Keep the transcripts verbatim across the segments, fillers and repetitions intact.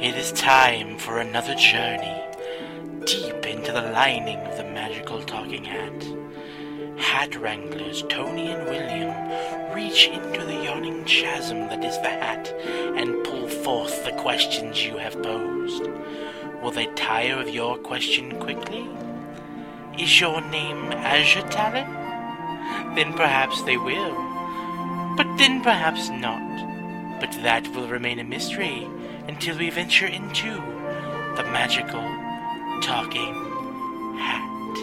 It is time for another journey deep into the lining of the magical talking hat. Hat wranglers Tony and William reach into the yawning chasm that is the hat and pull forth the questions you have posed. Will they tire of your question quickly? Is your name Azure Talon? Then perhaps they will, but then perhaps not. But that will remain a mystery until we venture into the magical talking hat.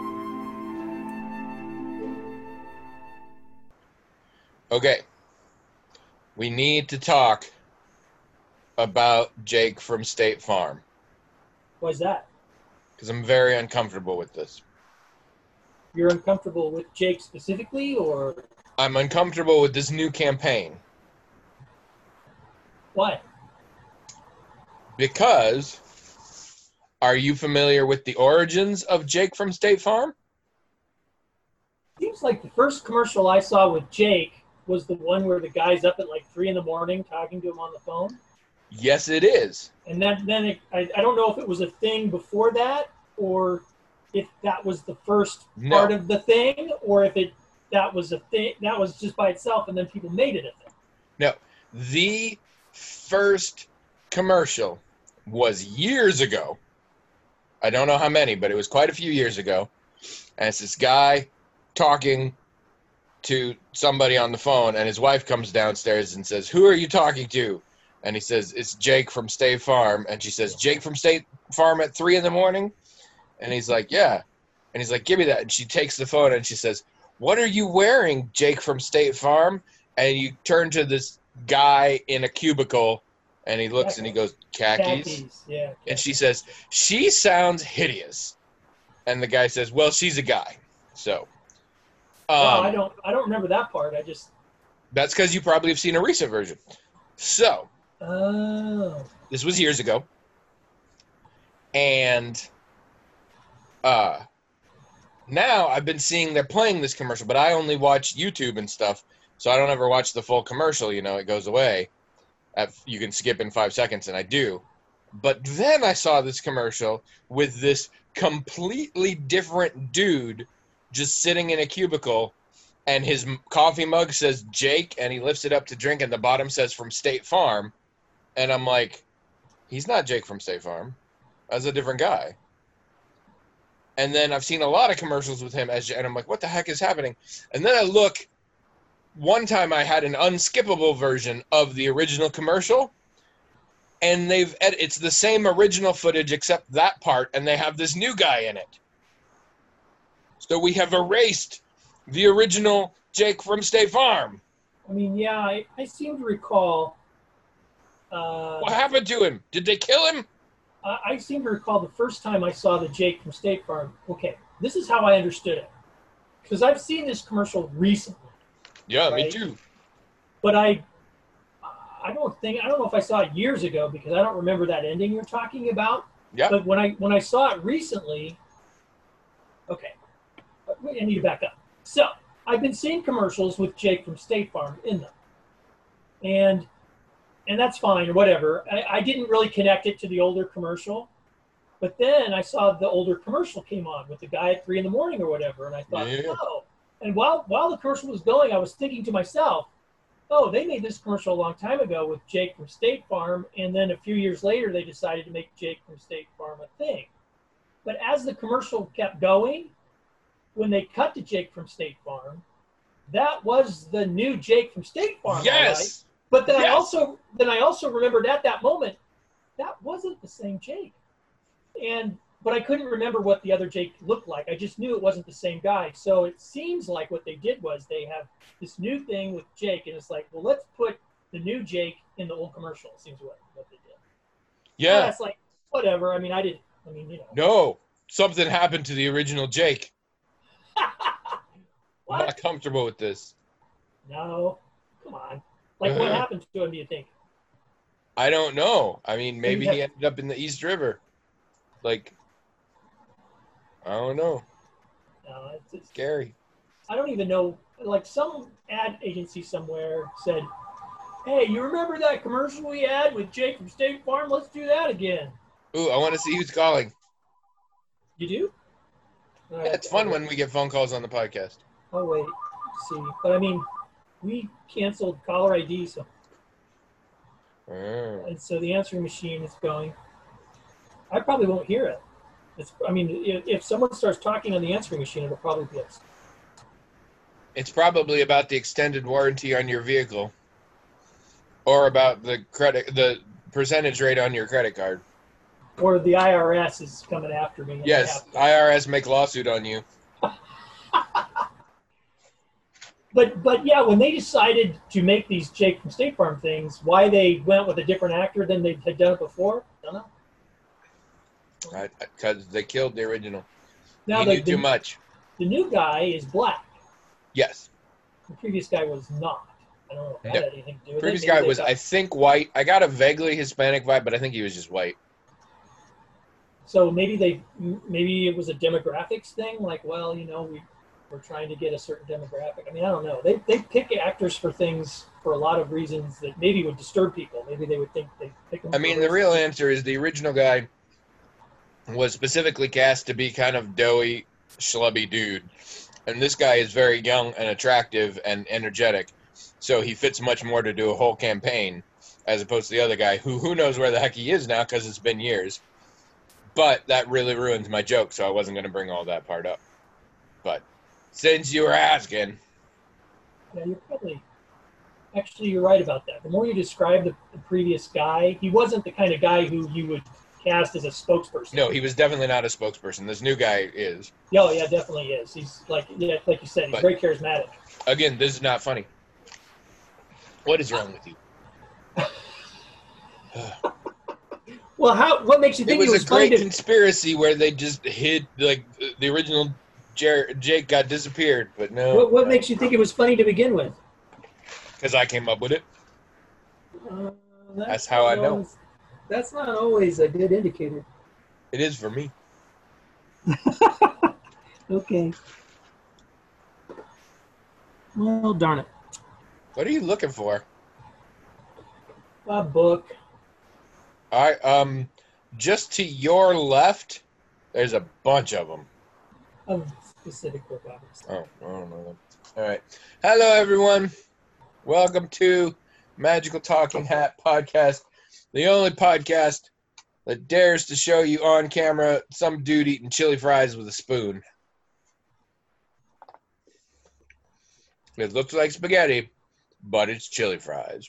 Okay. We need to talk about Jake from State Farm. Why's that? Because I'm very uncomfortable with this. You're uncomfortable with Jake specifically, or? I'm uncomfortable with this new campaign. Why? Because, are you familiar with the origins of Jake from State Farm? Seems like the first commercial I saw with Jake was the one where the guy's up at like three in the morning talking to him on the phone. Yes, it is. And that, then it, I, I don't know if it was a thing before that, or if that was the first No. part of the thing, or if it that was a thing that was just by itself, and then people made it a thing. No. The first commercial was years ago. I don't know how many, but it was quite a few years ago. And it's this guy talking to somebody on the phone, and his wife comes downstairs and says, "Who are you talking to?" And he says, "It's Jake from State Farm." And she says, "Jake from State Farm at three in the morning?" And he's like, "Yeah." And he's like, "Give me that." And she takes the phone and she says, "What are you wearing, Jake from State Farm?" And you turn to this guy in a cubicle, and he looks and he goes, "Khakis?" Khakis, yeah. And khakis. she says, "She sounds hideous." And the guy says, "Well, she's a guy." So, um, Wow, I don't I don't remember that part. I just that's because you probably have seen a recent version. So, oh this was years ago. And uh, now I've been seeing they're playing this commercial, but I only watch YouTube and stuff, so I don't ever watch the full commercial. You know, it goes away. At, you can skip in five seconds, and I do. But then I saw this commercial with this completely different dude just sitting in a cubicle, and his m- coffee mug says Jake, and he lifts it up to drink, and the bottom says from State Farm. And I'm like, he's not Jake from State Farm. That's a different guy. And then I've seen a lot of commercials with him, as, and I'm like, what the heck is happening? And then I look. One time I had an unskippable version of the original commercial, and they've ed- it's the same original footage except that part, and they have this new guy in it. So we have erased the original Jake from State Farm. I mean, yeah, I, I seem to recall uh, What happened to him? Did they kill him? I, I seem to recall the first time I saw the Jake from State Farm. Okay, this is how I understood it. Because I've seen this commercial recently. Yeah, me Right. too. But I, I don't think I don't know if I saw it years ago because I don't remember that ending you're talking about. Yeah. But when I when I saw it recently, okay, I need to back up. So I've been seeing commercials with Jake from State Farm in them, and and that's fine or whatever. I, I didn't really connect it to the older commercial, but then I saw the older commercial came on with the guy at three in the morning or whatever, and I thought, Yeah. oh. And while while the commercial was going, I was thinking to myself, oh, they made this commercial a long time ago with Jake from State Farm, and then a few years later, they decided to make Jake from State Farm a thing. But as the commercial kept going, when they cut to Jake from State Farm, that was the new Jake from State Farm. all Yes. right? But then Yes. I also then I also remembered at that moment that wasn't the same Jake, and but I couldn't remember what the other Jake looked like. I just knew it wasn't the same guy. So it seems like what they did was they have this new thing with Jake, and it's like, well, let's put the new Jake in the old commercial. It seems what, what they did. Yeah. That's like, whatever. I mean, I didn't, I mean, you know. No. Something happened to the original Jake. I'm What? not comfortable with this. No. Come on. Like, what Uh-huh. happened to him, do you think? I don't know. I mean, maybe have- he ended up in the East River. Like, I don't know. No, it's, it's, Scary. I don't even know. Like, some ad agency somewhere said, Hey, you remember that commercial we had with Jake from State Farm? Let's do that again. Ooh, I want to see who's calling. You do? All Yeah, right, it's fun I'll- when we get phone calls on the podcast. Oh, wait. See. But, I mean, we canceled caller I D, so, Oh. and so the answering machine is going. I probably won't hear it. It's, I mean, if, if someone starts talking on the answering machine, it'll probably be us. It's probably about the extended warranty on your vehicle, or about the credit, the percentage rate on your credit card. Or the I R S is coming after me. and they Yes, have to- I R S make lawsuit on you. But but yeah, when they decided to make these Jake from State Farm things, why they went with a different actor than they had done it before, I don't know. Because they killed the original. Now he the, knew too the, much. the new guy is black. Yes. The previous guy was not. I don't know if that No. had anything to do with Previous it. guy Maybe they was, thought- I think, white. I got a vaguely Hispanic vibe, but I think he was just white. So maybe they maybe it was a demographics thing. Like, well, you know, we we're trying to get a certain demographic. I mean, I don't know. They they pick actors for things for a lot of reasons that maybe would disturb people. Maybe they would think they pick them. I for mean, the reasons- real answer is the original guy was specifically cast to be kind of doughy, schlubby dude. And this guy is very young and attractive and energetic. So he fits much more to do a whole campaign as opposed to the other guy who who knows where the heck he is now because it's been years. But that really ruins my joke, so I wasn't going to bring all that part up. But since you were asking, Yeah, you're probably actually you're right about that. The more you describe the, the previous guy, he wasn't the kind of guy who you would cast as a spokesperson. no, he was definitely not a spokesperson. This new guy is. Yeah, oh, yeah, definitely is. He's like yeah, like you said, he's But- very charismatic. Again, this is not funny. What is wrong with you? Well, how? What makes you It think was it a was funny great to? conspiracy where they just hid, like, the original Jer- Jake got disappeared, but no. What, what makes you think it was funny to begin with? Because I came up with it. Uh, That's how I not know. always- That's not always a good indicator. It is for me. Okay. Well, darn it. What are you looking for? A book. All right, um, just to your left, there's a bunch of them. A specific book, obviously. Oh, I don't know them. All right. Hello, everyone. Welcome to Magical Talking Hat Podcast, the only podcast that dares to show you on camera some dude eating chili fries with a spoon. It looks like spaghetti, but it's chili fries.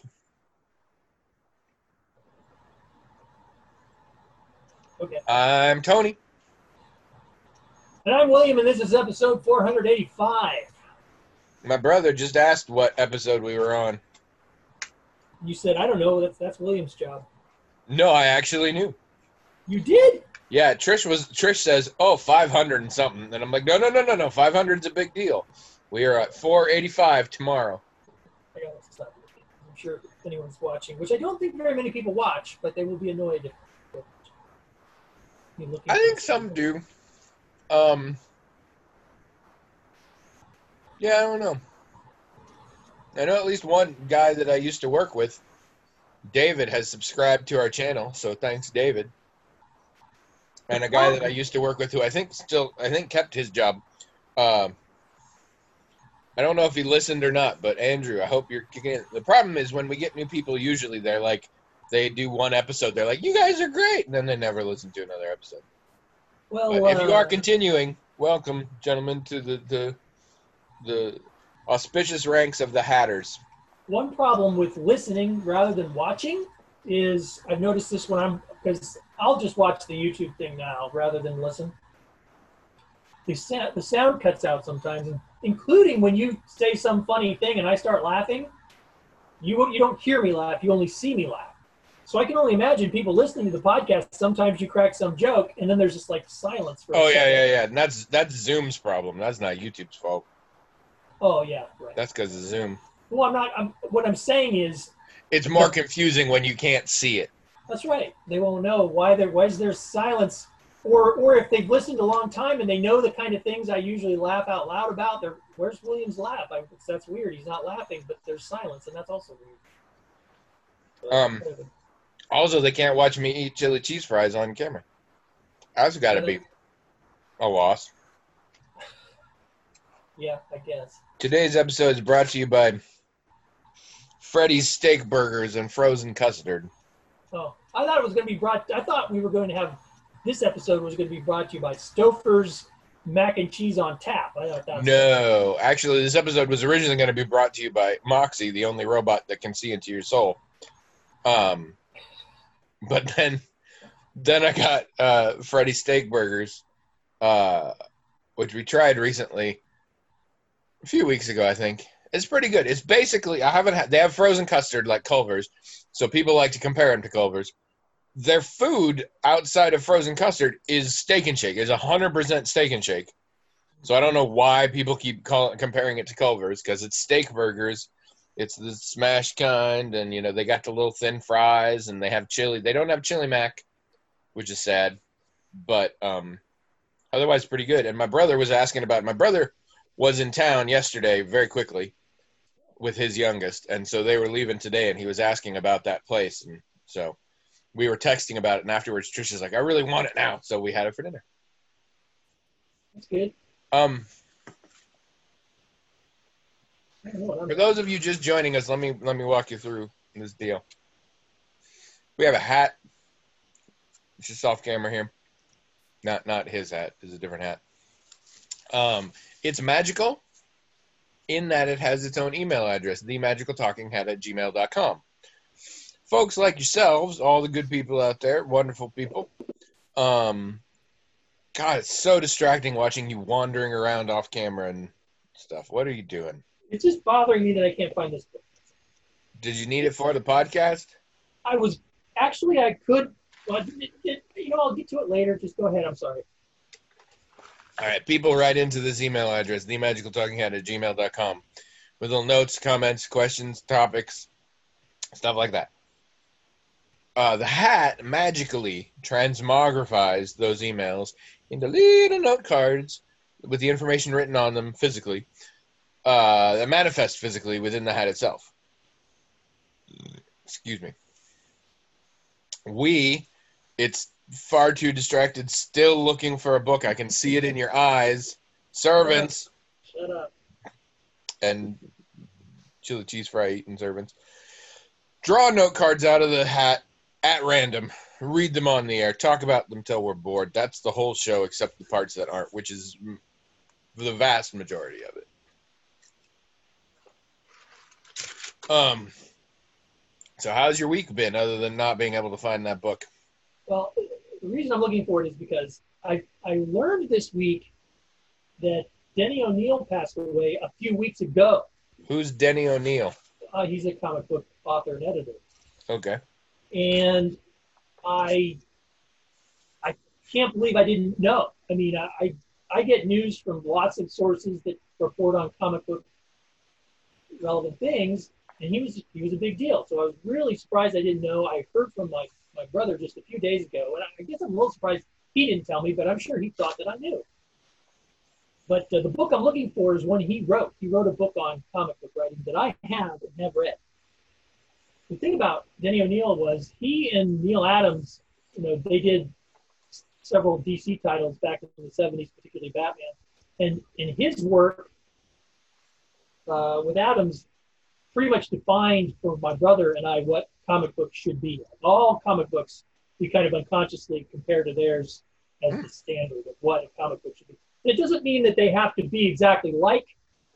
Okay. I'm Tony. And I'm William, and this is episode four eighty-five. My brother just asked what episode we were on. You said, I don't know, that's, that's William's job. No, I actually knew. You did? Yeah, Trish was. Trish says, "Oh, five hundred and something," and I'm like, "No, no, no, no, no. five hundred's a big deal. We are at four eighty-five tomorrow." I gotta stop looking. I'm sure if anyone's watching, which I don't think very many people watch, but they will be annoyed if you looking I for think some do. Um. Yeah, I don't know. I know at least one guy that I used to work with, David, has subscribed to our channel, so thanks, David. And a guy that I used to work with who I think still, I think kept his job. Um, I don't know if he listened or not, but Andrew, I hope you're kicking in. The problem is when we get new people, usually they're like, they do one episode, they're like, you guys are great, and then they never listen to another episode. Well, But if you uh, are continuing, welcome, gentlemen, to the, the, the auspicious ranks of the Hatters. one problem with listening rather than watching is I've noticed this when I'm because I'll just watch the YouTube thing now rather than listen. The sound, the sound cuts out sometimes, including when you say some funny thing and I start laughing. You you don't hear me laugh; you only see me laugh. So I can only imagine people listening to the podcast. Sometimes you crack some joke, and then there's just like silence for. a Oh, yeah, second. yeah, yeah. And that's, that's Zoom's problem. That's not YouTube's fault. Oh yeah, right. That's because of Zoom. Well, I'm not. I'm, what I'm saying is It's more confusing when you can't see it. that's right. They won't know why there why is there silence, or or if they've listened a long time and they know the kind of things I usually laugh out loud about. They're where's William's laugh? I, that's weird. He's not laughing, but there's silence, and that's also weird. Um, also, they can't watch me eat chili cheese fries on camera. That's got to be a loss. Yeah, I guess. Today's episode is brought to you by Freddy's Steak Burgers and Frozen Custard. Oh, I thought it was going to be brought. I thought we were going to have this episode was going to be brought to you by Stouffer's Mac and Cheese on Tap. I thought that was No, actually, this episode was originally going to be brought to you by Moxie, the only robot that can see into your soul. Um, but then, then I got uh, Freddy's Steak Burgers, uh, which we tried recently, a few weeks ago, I think. It's pretty good. It's basically, I haven't had, they have frozen custard like Culver's, so people like to compare them to Culver's. Their food outside of frozen custard is Steak and Shake. It's one hundred percent Steak and Shake. So I don't know why people keep call, comparing it to Culver's, because it's steak burgers. It's the smashed kind, and, you know, they got the little thin fries, and they have chili. They don't have chili mac, which is sad, but um, otherwise pretty good. And my brother was asking about it. My brother was in town yesterday very quickly with his youngest, and so they were leaving today, and he was asking about that place, and so we were texting about it, and afterwards Trisha's like, I really want it now, so we had it for dinner. That's good. Um, I don't know what I'm- for those of you just joining us, let me let me walk you through this deal. We have a hat. It's just off camera here. Not not his hat. It's a different hat. Um, it's magical in that it has its own email address, the magical talking hat at gmail dot com. Folks like yourselves, all the good people out there, wonderful people. Um, God, it's so distracting watching you wandering around off camera and stuff. What are you doing? It's just bothering me that I can't find this book. Did you need it for the podcast? I was actually I could, but it, it, you know, I'll get to it later. Just go ahead. I'm sorry. All right, people write into this email address, the magical talking hat at gmail dot com, with little notes, comments, questions, topics, stuff like that. Uh, the hat magically transmogrifies those emails into little note cards with the information written on them physically, uh, that manifest physically within the hat itself. Excuse me. We, it's far too distracted, still looking for a book. I can see it in your eyes. Servants. Shut up. And chili cheese fry eating servants. Draw note cards out of the hat at random. Read them on the air. Talk about them till we're bored. That's the whole show except the parts that aren't, which is the vast majority of it. Um. So how's your week been other than not being able to find that book? Well, the reason I'm looking for it is because I I learned this week that Denny O'Neil passed away a few weeks ago. Who's Denny O'Neil? Uh, he's a comic book author and editor. Okay. And I I can't believe I didn't know. I mean, I, I I get news from lots of sources that report on comic book relevant things, and he was he was a big deal. So I was really surprised I didn't know. I heard from my, my brother just a few days ago, and I guess I'm a little surprised he didn't tell me, but I'm sure he thought that I knew. But uh, the book I'm looking for is one he wrote. He wrote a book on comic book writing that I have and have read. The thing about Denny O'Neil was he and Neil Adams, you know, they did several D C titles back in the seventies, particularly Batman. And in his work uh, with Adams, pretty much defined for my brother and I what comic books should be. All comic books, we kind of unconsciously compare to theirs as the standard of what a comic book should be. And it doesn't mean that they have to be exactly like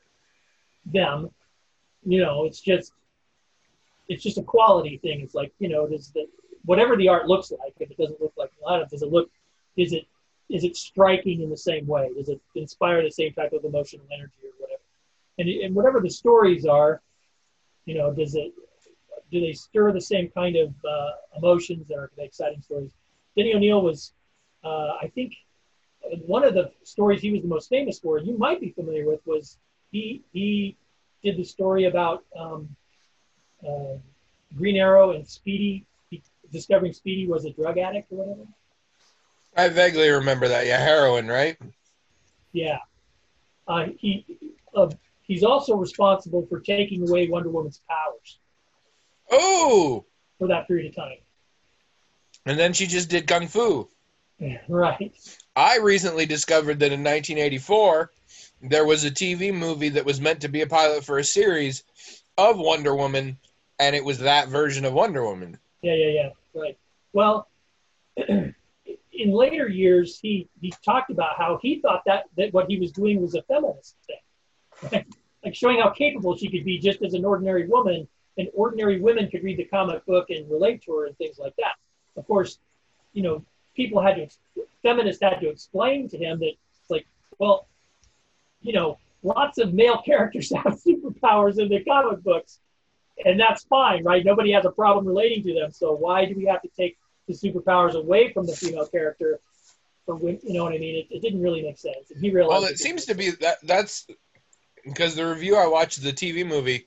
them. You know, it's just it's just a quality thing. It's like, you know, does the whatever the art looks like, if it doesn't look like a lot of, does it look is it is it striking in the same way? Does it inspire the same type of emotional energy or whatever? And, and whatever the stories are, you know, does it do they stir the same kind of uh, emotions or exciting stories? Denny O'Neil was, uh, I think, one of the stories he was the most famous for, you might be familiar with, was he he did the story about um, uh, Green Arrow and Speedy, he, discovering Speedy was a drug addict or whatever. I vaguely remember that. Yeah, heroin, right? Yeah. Uh, he uh, he's also responsible for taking away Wonder Woman's powers. Oh, for that period of time. And then she just did Kung Fu. Right. I recently discovered that in nineteen eighty-four, there was a T V movie that was meant to be a pilot for a series of Wonder Woman, and it was that version of Wonder Woman. Yeah, yeah, yeah. Right. Well, in later years, he, he talked about how he thought that, that what he was doing was a feminist thing. Like showing how capable she could be just as an ordinary woman, and ordinary women could read the comic book and relate to her and things like that. Of course, you know, people had to, feminists had to explain to him that, like, well, you know, lots of male characters have superpowers in the comic books, and that's fine, right? Nobody has a problem relating to them. So why do we have to take the superpowers away from the female character? For when, you know what I mean? It, it didn't really make sense. And he realized. Well, it seems to be that that's because the review I watched the T V movie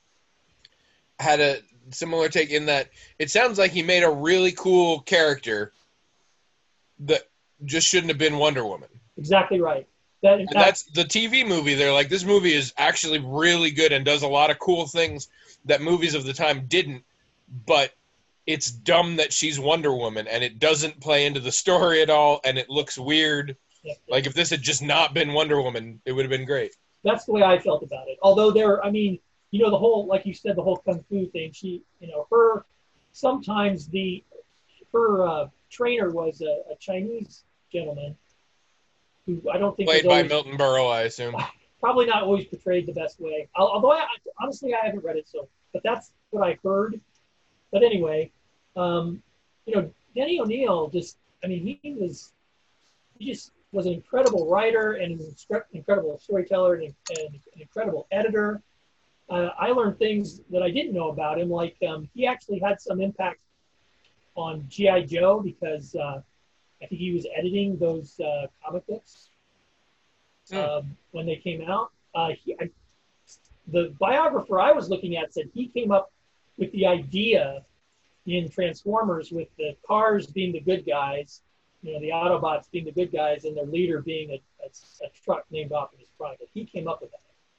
had a similar take in that it sounds like he made a really cool character that just shouldn't have been Wonder Woman. Exactly right. That, and that's the T V movie. They're like, this movie is actually really good and does a lot of cool things that movies of the time didn't, but it's dumb that she's Wonder Woman, and it doesn't play into the story at all, and it looks weird. Yeah. Like, if this had just not been Wonder Woman, it would have been great. That's the way I felt about it. Although there, I mean, you know, the whole, like you said, the whole Kung Fu thing, she, you know, her, sometimes the, her uh, trainer was a, a Chinese gentleman who I don't think Played was by always, Milton Berle, I assume. probably not always portrayed the best way. Although, I, honestly, I haven't read it, so, but that's what I heard. But anyway, um, you know, Denny O'Neil just, I mean, he was, he just was an incredible writer and an incredible storyteller and, and an incredible editor. Uh, I learned things that I didn't know about him, like um, he actually had some impact on G I. Joe because uh, I think he was editing those uh, comic books mm. um, when they came out. Uh, he, I, the biographer I was looking at said he came up with the idea in Transformers with the cars being the good guys, you know, the Autobots being the good guys, and their leader being a, a, a truck named Optimus Prime. But he came up with that.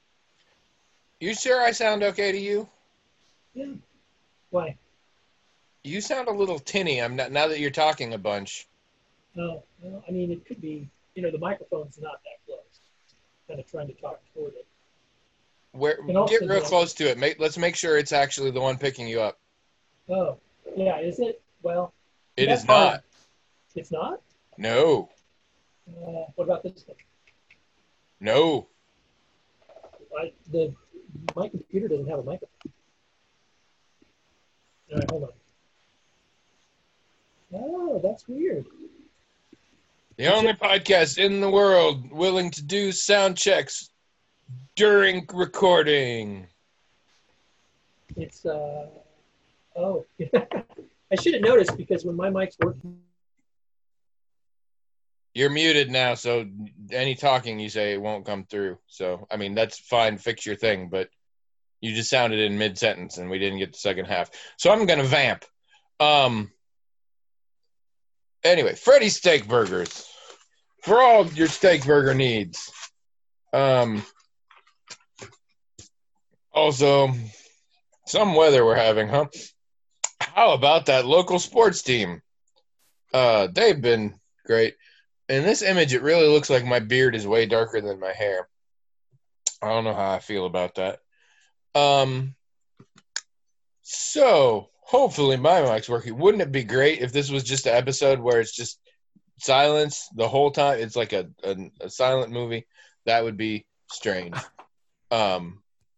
You sure I sound okay to you? Yeah. Why? You sound a little tinny. I'm not, now that you're talking a bunch. No, no, I mean, it could be, you know, the microphone's not that close. Kind of trying to talk toward it. Where, also get real the- close to it. Make, let's make sure it's actually the one picking you up. Oh, yeah, is it? Well, It that's is not. hard. It's not? No. Uh, what about this thing? No. I, the, my computer doesn't have a microphone. All right, hold on. Oh, that's weird. The only podcast in the world willing to do sound checks during recording. It's, uh, oh. I should have noticed because when my mic's working. You're muted now, so any talking you say won't come through. So, I mean, that's fine. Fix your thing, but you just sounded in mid-sentence, and we didn't get the second half. So I'm going to vamp. Um. Anyway, Freddy's Steak Burgers. For all your steak burger needs. Um. Also, some weather we're having, huh? How about that local sports team? Uh, they've been great. In this image, it really looks like my beard is way darker than my hair. I don't know how I feel about that. Um, so, hopefully my mic's working. Wouldn't it be great if this was just an episode where it's just silence the whole time? It's like a, a, a silent movie. That would be strange. Um,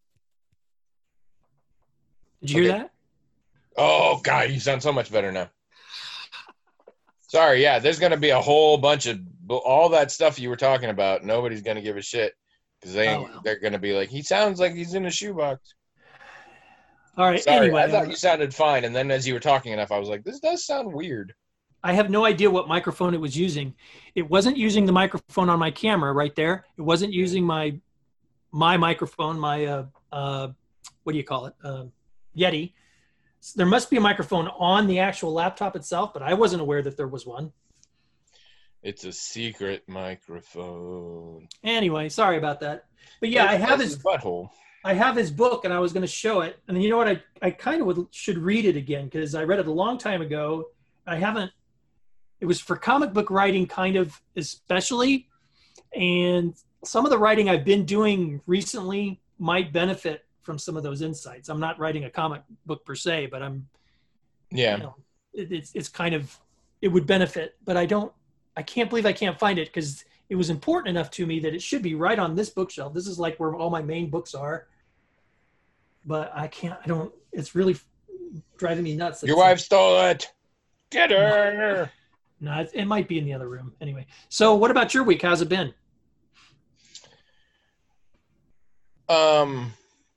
Did you hear okay. that? Oh, God, you sound so much better now. Sorry, yeah, there's going to be a whole bunch of all that stuff you were talking about. Nobody's going to give a shit because they, Oh, well. they're going to be like, he sounds like he's in a shoebox. All right, Sorry, anyway. I thought uh, you sounded fine, and then as you were talking enough, I was like, this does sound weird. I have no idea what microphone it was using. It wasn't using the microphone on my camera right there. It wasn't using my my microphone, my, uh, uh, what do you call it, um, Yeti. There must be a microphone on the actual laptop itself, but I wasn't aware that there was one. It's a secret microphone. Anyway, sorry about that. But yeah, I have His his butthole. I have his book, and I was going to show it. And you know what? I, I kind of would, should read it again because I read it a long time ago. I haven't. It was for comic book writing, kind of especially, and some of the writing I've been doing recently might benefit from some of those insights. I'm not writing a comic book per se, but I'm. Yeah. You know, it, it's it's kind of it would benefit, but I don't. I can't believe I can't find it because it was important enough to me that it should be right on this bookshelf. This is like where all my main books are. But I can't, I don't, it's really driving me nuts. Your wife stole it. Get her. No, no it, it might be in the other room. Anyway, so what about your week? How's it been? Um,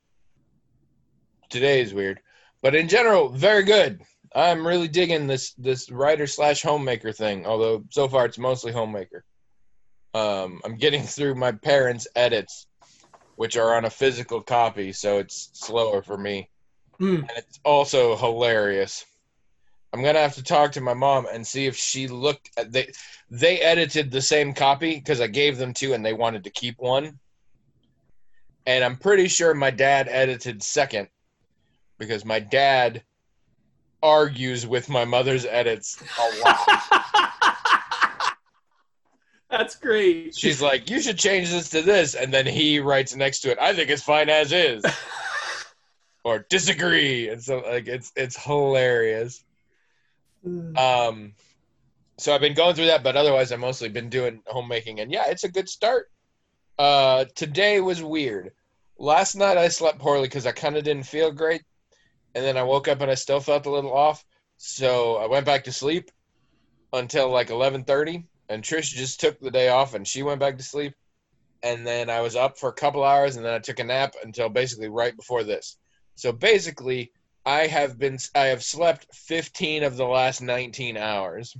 today is weird, but in general, very good. I'm really digging this, this writer slash homemaker thing, although so far it's mostly homemaker. Um, I'm getting through my parents' edits, which are on a physical copy, so it's slower for me. Mm. And it's also hilarious. I'm going to have to talk to my mom and see if she looked at... They, they edited the same copy because I gave them two and they wanted to keep one. And I'm pretty sure my dad edited second because my dad argues with my mother's edits a lot. That's great. She's like, you should change this to this. And then he writes next to it, I think it's fine as is. Or disagree. And so like it's it's hilarious. Um so I've been going through that, but otherwise I've mostly been doing homemaking, and yeah, it's a good start. Uh today was weird. Last night I slept poorly because I kind of didn't feel great. And then I woke up and I still felt a little off. So I went back to sleep until like eleven thirty. And Trish just took the day off, and she went back to sleep. And then I was up for a couple hours, and then I took a nap until basically right before this. So basically, I have been I have slept fifteen of the last nineteen hours.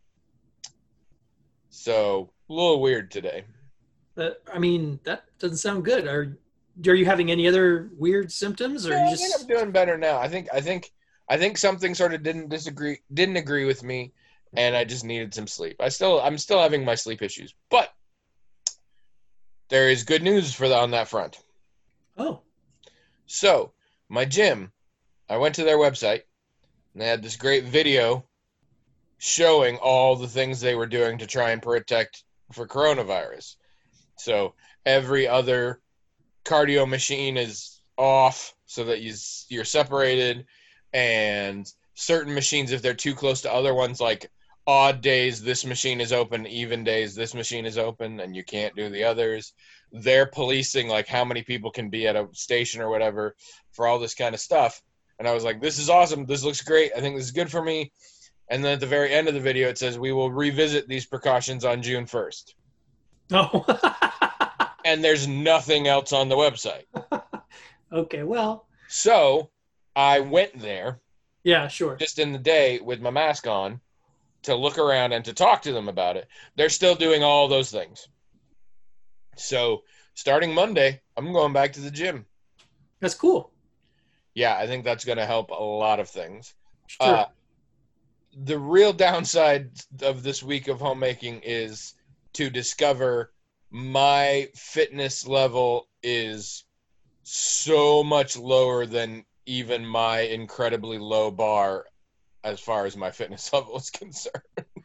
So a little weird today. Uh, I mean, that doesn't sound good. Are are you having any other weird symptoms, or No, you I just? think I'm doing better now. I think I think I think something sort of didn't disagree didn't agree with me. And I just needed some sleep. I still, I'm still having my sleep issues, but there is good news for the, on that front. Oh. So my gym, I went to their website, and they had this great video showing all the things they were doing to try and protect for coronavirus. So every other cardio machine is off so that you, you're separated, and certain machines, if they're too close to other ones, like odd days this machine is open, even days this machine is open, and you can't do the others. They're policing like how many people can be at a station or whatever for all this kind of stuff. And I was like, this is awesome. This looks great. I think this is good for me. And then at the very end of the video, it says, we will revisit these precautions on June first. Oh. And there's nothing else on the website. Okay, well. So I went there. Yeah, sure. Just in the day with my mask on to look around and to talk to them about it. They're still doing all those things. So starting Monday, I'm going back to the gym. That's cool. Yeah, I think that's going to help a lot of things. Sure. Uh, the real downside of this week of homemaking is to discover my fitness level is so much lower than even my incredibly low bar as far as my fitness level is concerned.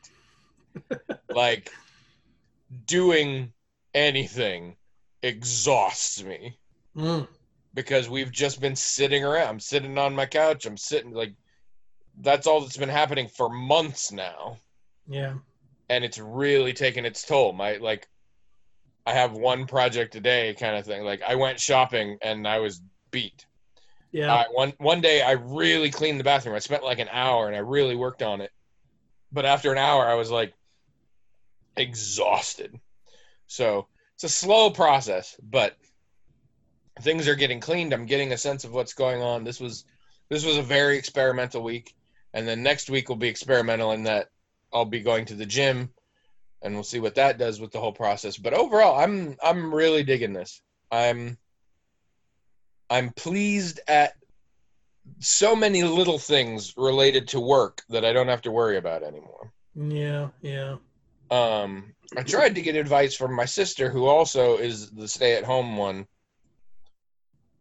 Like, doing anything exhausts me. Mm. Because we've just been sitting around. I'm sitting on my couch. I'm sitting, like, that's all that's been happening for months now. Yeah. And it's really taken its toll. My, like, I have one project a day kind of thing. Like, I went shopping and I was beat. Yeah. Uh, one one day I really cleaned the bathroom. I spent like an hour and I really worked on it. But after an hour, I was like exhausted. So it's a slow process, but things are getting cleaned. I'm getting a sense of what's going on. This was this was a very experimental week. And then next week will be experimental in that I'll be going to the gym, and we'll see what that does with the whole process. But overall, I'm I'm really digging this. I'm I'm pleased at so many little things related to work that I don't have to worry about anymore. Yeah, yeah. Um, I tried to get advice from my sister, who also is the stay-at-home one.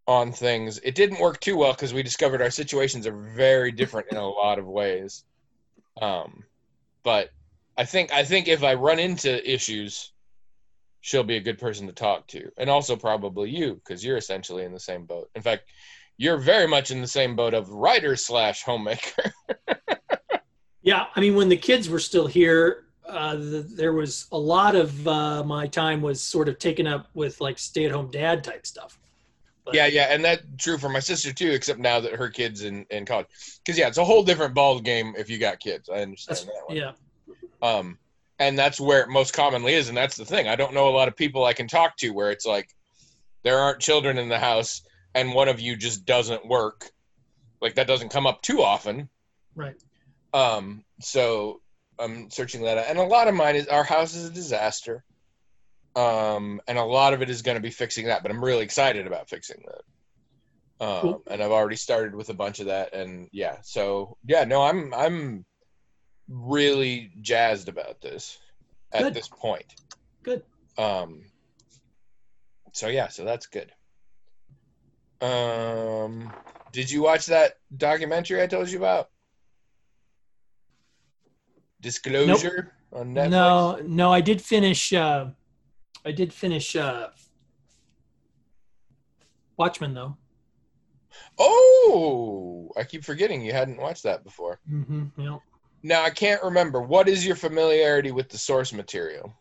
on things. It didn't work too well because we discovered our situations are very different in a lot of ways. Um, but I think I think if I run into issues, she'll be a good person to talk to, and also probably you, because you're essentially in the same boat. In fact, you're very much in the same boat of writer slash homemaker. Yeah, I mean, when the kids were still here, uh, the, there was a lot of uh, my time was sort of taken up with like stay-at-home dad type stuff. But, yeah, yeah, and that's true for my sister too, except now that her kid's in, in college. Because, yeah, it's a whole different ball game if you got kids. I understand that one. Yeah. Um, and that's where it most commonly is, and that's the thing. I don't know a lot of people I can talk to where it's like there aren't children in the house and one of you just doesn't work. Like, that doesn't come up too often. Right. Um, so I'm searching that out. And a lot of mine is our house is a disaster. Um, and a lot of it is going to be fixing that, but I'm really excited about fixing that. Um, Cool. And I've already started with a bunch of that. And yeah, so yeah, no, I'm, I'm really jazzed about this at Good. this point. Good. Um, so yeah, so that's good. Um, did you watch that documentary I told you about? Disclosure on Netflix? No, no, I did finish. Uh, I did finish uh, Watchmen, though. Oh, I keep forgetting you hadn't watched that before. Mm-hmm. Yeah. Now, I can't remember. What is your familiarity with the source material?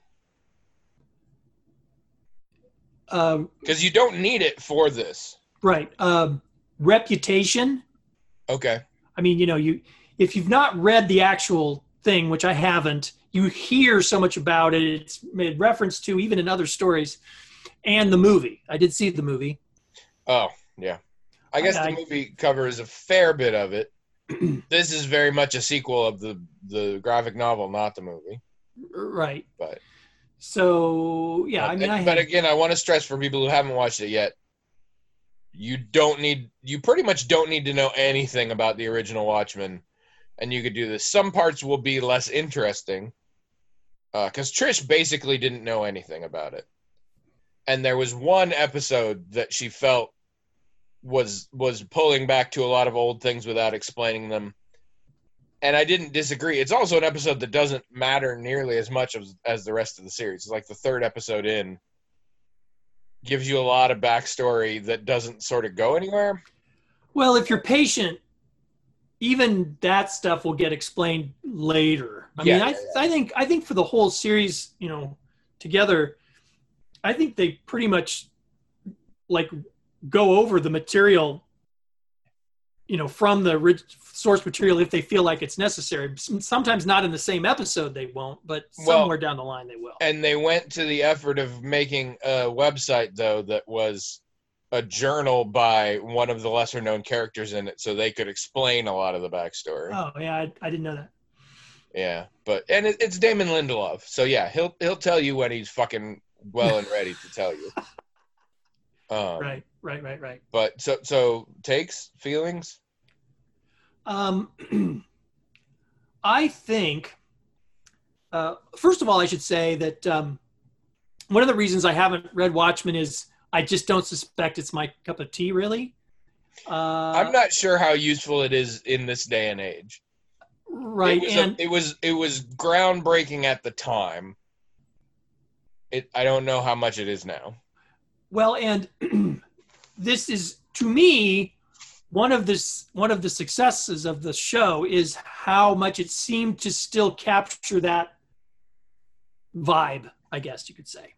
Um, Because you don't need it for this. right. Um, Reputation. Okay. I mean, you know, you if you've not read the actual thing, which I haven't, you hear so much about it. It's made reference to even in other stories, and the movie. I did see the movie. Oh, yeah. I guess I- the movie covers a fair bit of it. This is very much a sequel of the, the graphic novel, not the movie. Right. But So yeah, I mean, I but had, again, I want to stress for people who haven't watched it yet, you don't need, you pretty much don't need to know anything about the original Watchmen, and you could do this. Some parts will be less interesting, because uh, Trish basically didn't know anything about it, and there was one episode that she felt was was pulling back to a lot of old things without explaining them. And I didn't disagree. It's also an episode that doesn't matter nearly as much as, as the rest of the series. It's like the third episode in. Gives you a lot of backstory that doesn't sort of go anywhere. well, if you're patient, even that stuff will get explained later. I Yeah, mean, I, yeah, yeah. I think I think for the whole series, you know, together, I think they pretty much like go over the material, you know, from the ri- source material if they feel like it's necessary. S- Sometimes not in the same episode they won't, but Well, somewhere down the line they will. And they went to the effort of making a website, though, that was a journal by one of the lesser-known characters in it, so they could explain a lot of the backstory. Oh yeah, I, I didn't know that. Yeah, but and it, it's Damon Lindelof, so yeah, he'll he'll tell you when he's fucking well and ready to tell you. Um, Right, right, right, right. But so so takes, feelings. Um, I think, uh, first of all, I should say that um, one of the reasons I haven't read Watchmen is I just don't suspect it's my cup of tea, really. Uh, I'm not sure how useful it is in this day and age. right, It was, and a, it was it was groundbreaking at the time. It I don't know how much it is now. well, and this is to me one of this one of the successes of the show is how much it seemed to still capture that vibe, I guess you could say.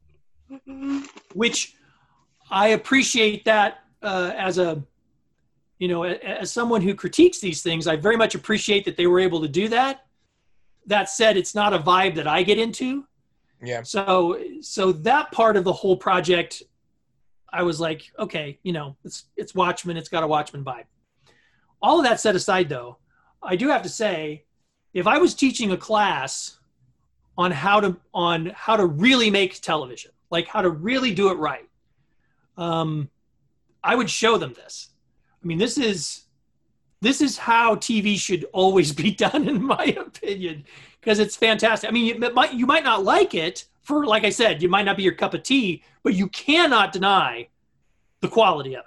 Which I appreciate that uh, as a, you know, a- as someone who critiques these things, I very much appreciate that they were able to do that. That said, it's not a vibe that I get into. Yeah. So, so that part of the whole project, I was like, okay, you know, it's it's Watchmen, it's got a Watchmen vibe. All of that set aside, though, I do have to say, if I was teaching a class on how to on how to really make television, like how to really do it right, um, I would show them this. I mean, this is this is how T V should always be done, in my opinion, because it's fantastic. I mean, you might you might not like it for, like I said, you might not be your cup of tea, but you cannot deny the quality of it.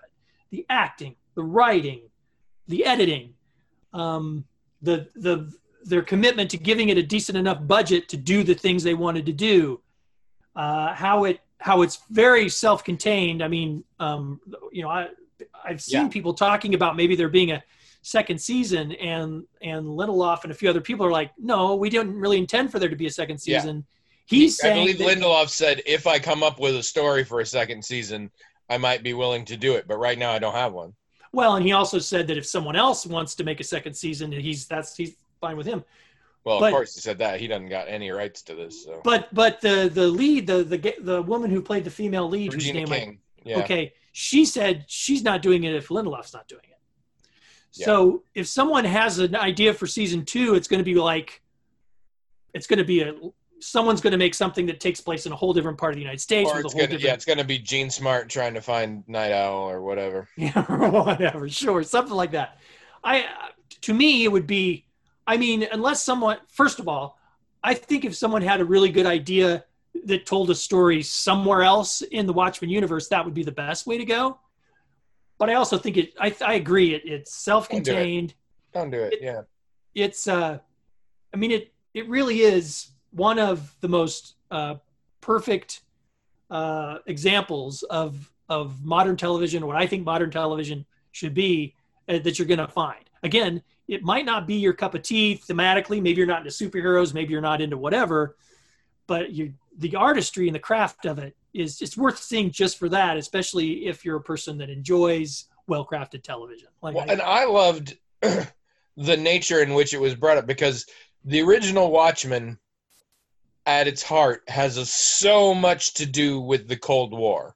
the acting, the writing, the editing, um, the the their commitment to giving it a decent enough budget to do the things they wanted to do, uh, how it how it's very self-contained. I mean, um, you know, I I've seen Yeah. people talking about maybe there being a second season, and and Lindelof and a few other people are like, no, we didn't really intend for there to be a second Yeah. season. He's I saying believe that, Lindelof said, if I come up with a story for a second season, I might be willing to do it. But right now I don't have one. well, and he also said that if someone else wants to make a second season, he's that's he's fine with him. Well, But- of course he said that. He doesn't got any rights to this. So But but the the lead, the the the woman who played the female lead, whose Regina name I King. Yeah. okay, she said she's not doing it if Lindelof's not doing it. Yeah. So if someone has an idea for season two, it's going to be like, it's going to be a, someone's going to make something that takes place in a whole different part of the United States Or with a it's whole gonna, different, yeah, it's gonna be Gene Smart trying to find Night Owl or whatever. yeah, or whatever, sure, something like that. I, to me, it would be, I mean, unless someone, first of all, I think if someone had a really good idea that told a story somewhere else in the Watchmen universe, that would be the best way to go. But I also think it, I, I agree, it, it's self-contained. Don't do it. It- Yeah. It's, uh, I mean, it, it really is one of the most uh, perfect uh, examples of, of modern television, what I think modern television should be, uh, that you're going to find. Again, it might not be your cup of tea thematically. Maybe you're not into superheroes. Maybe you're not into whatever. But you, the artistry and the craft of it is it's worth seeing just for that, especially if you're a person that enjoys well-crafted television. Like Well, I, and I loved the nature in which it was brought up, because the original Watchmen, at its heart, has a, so much to do with the Cold War,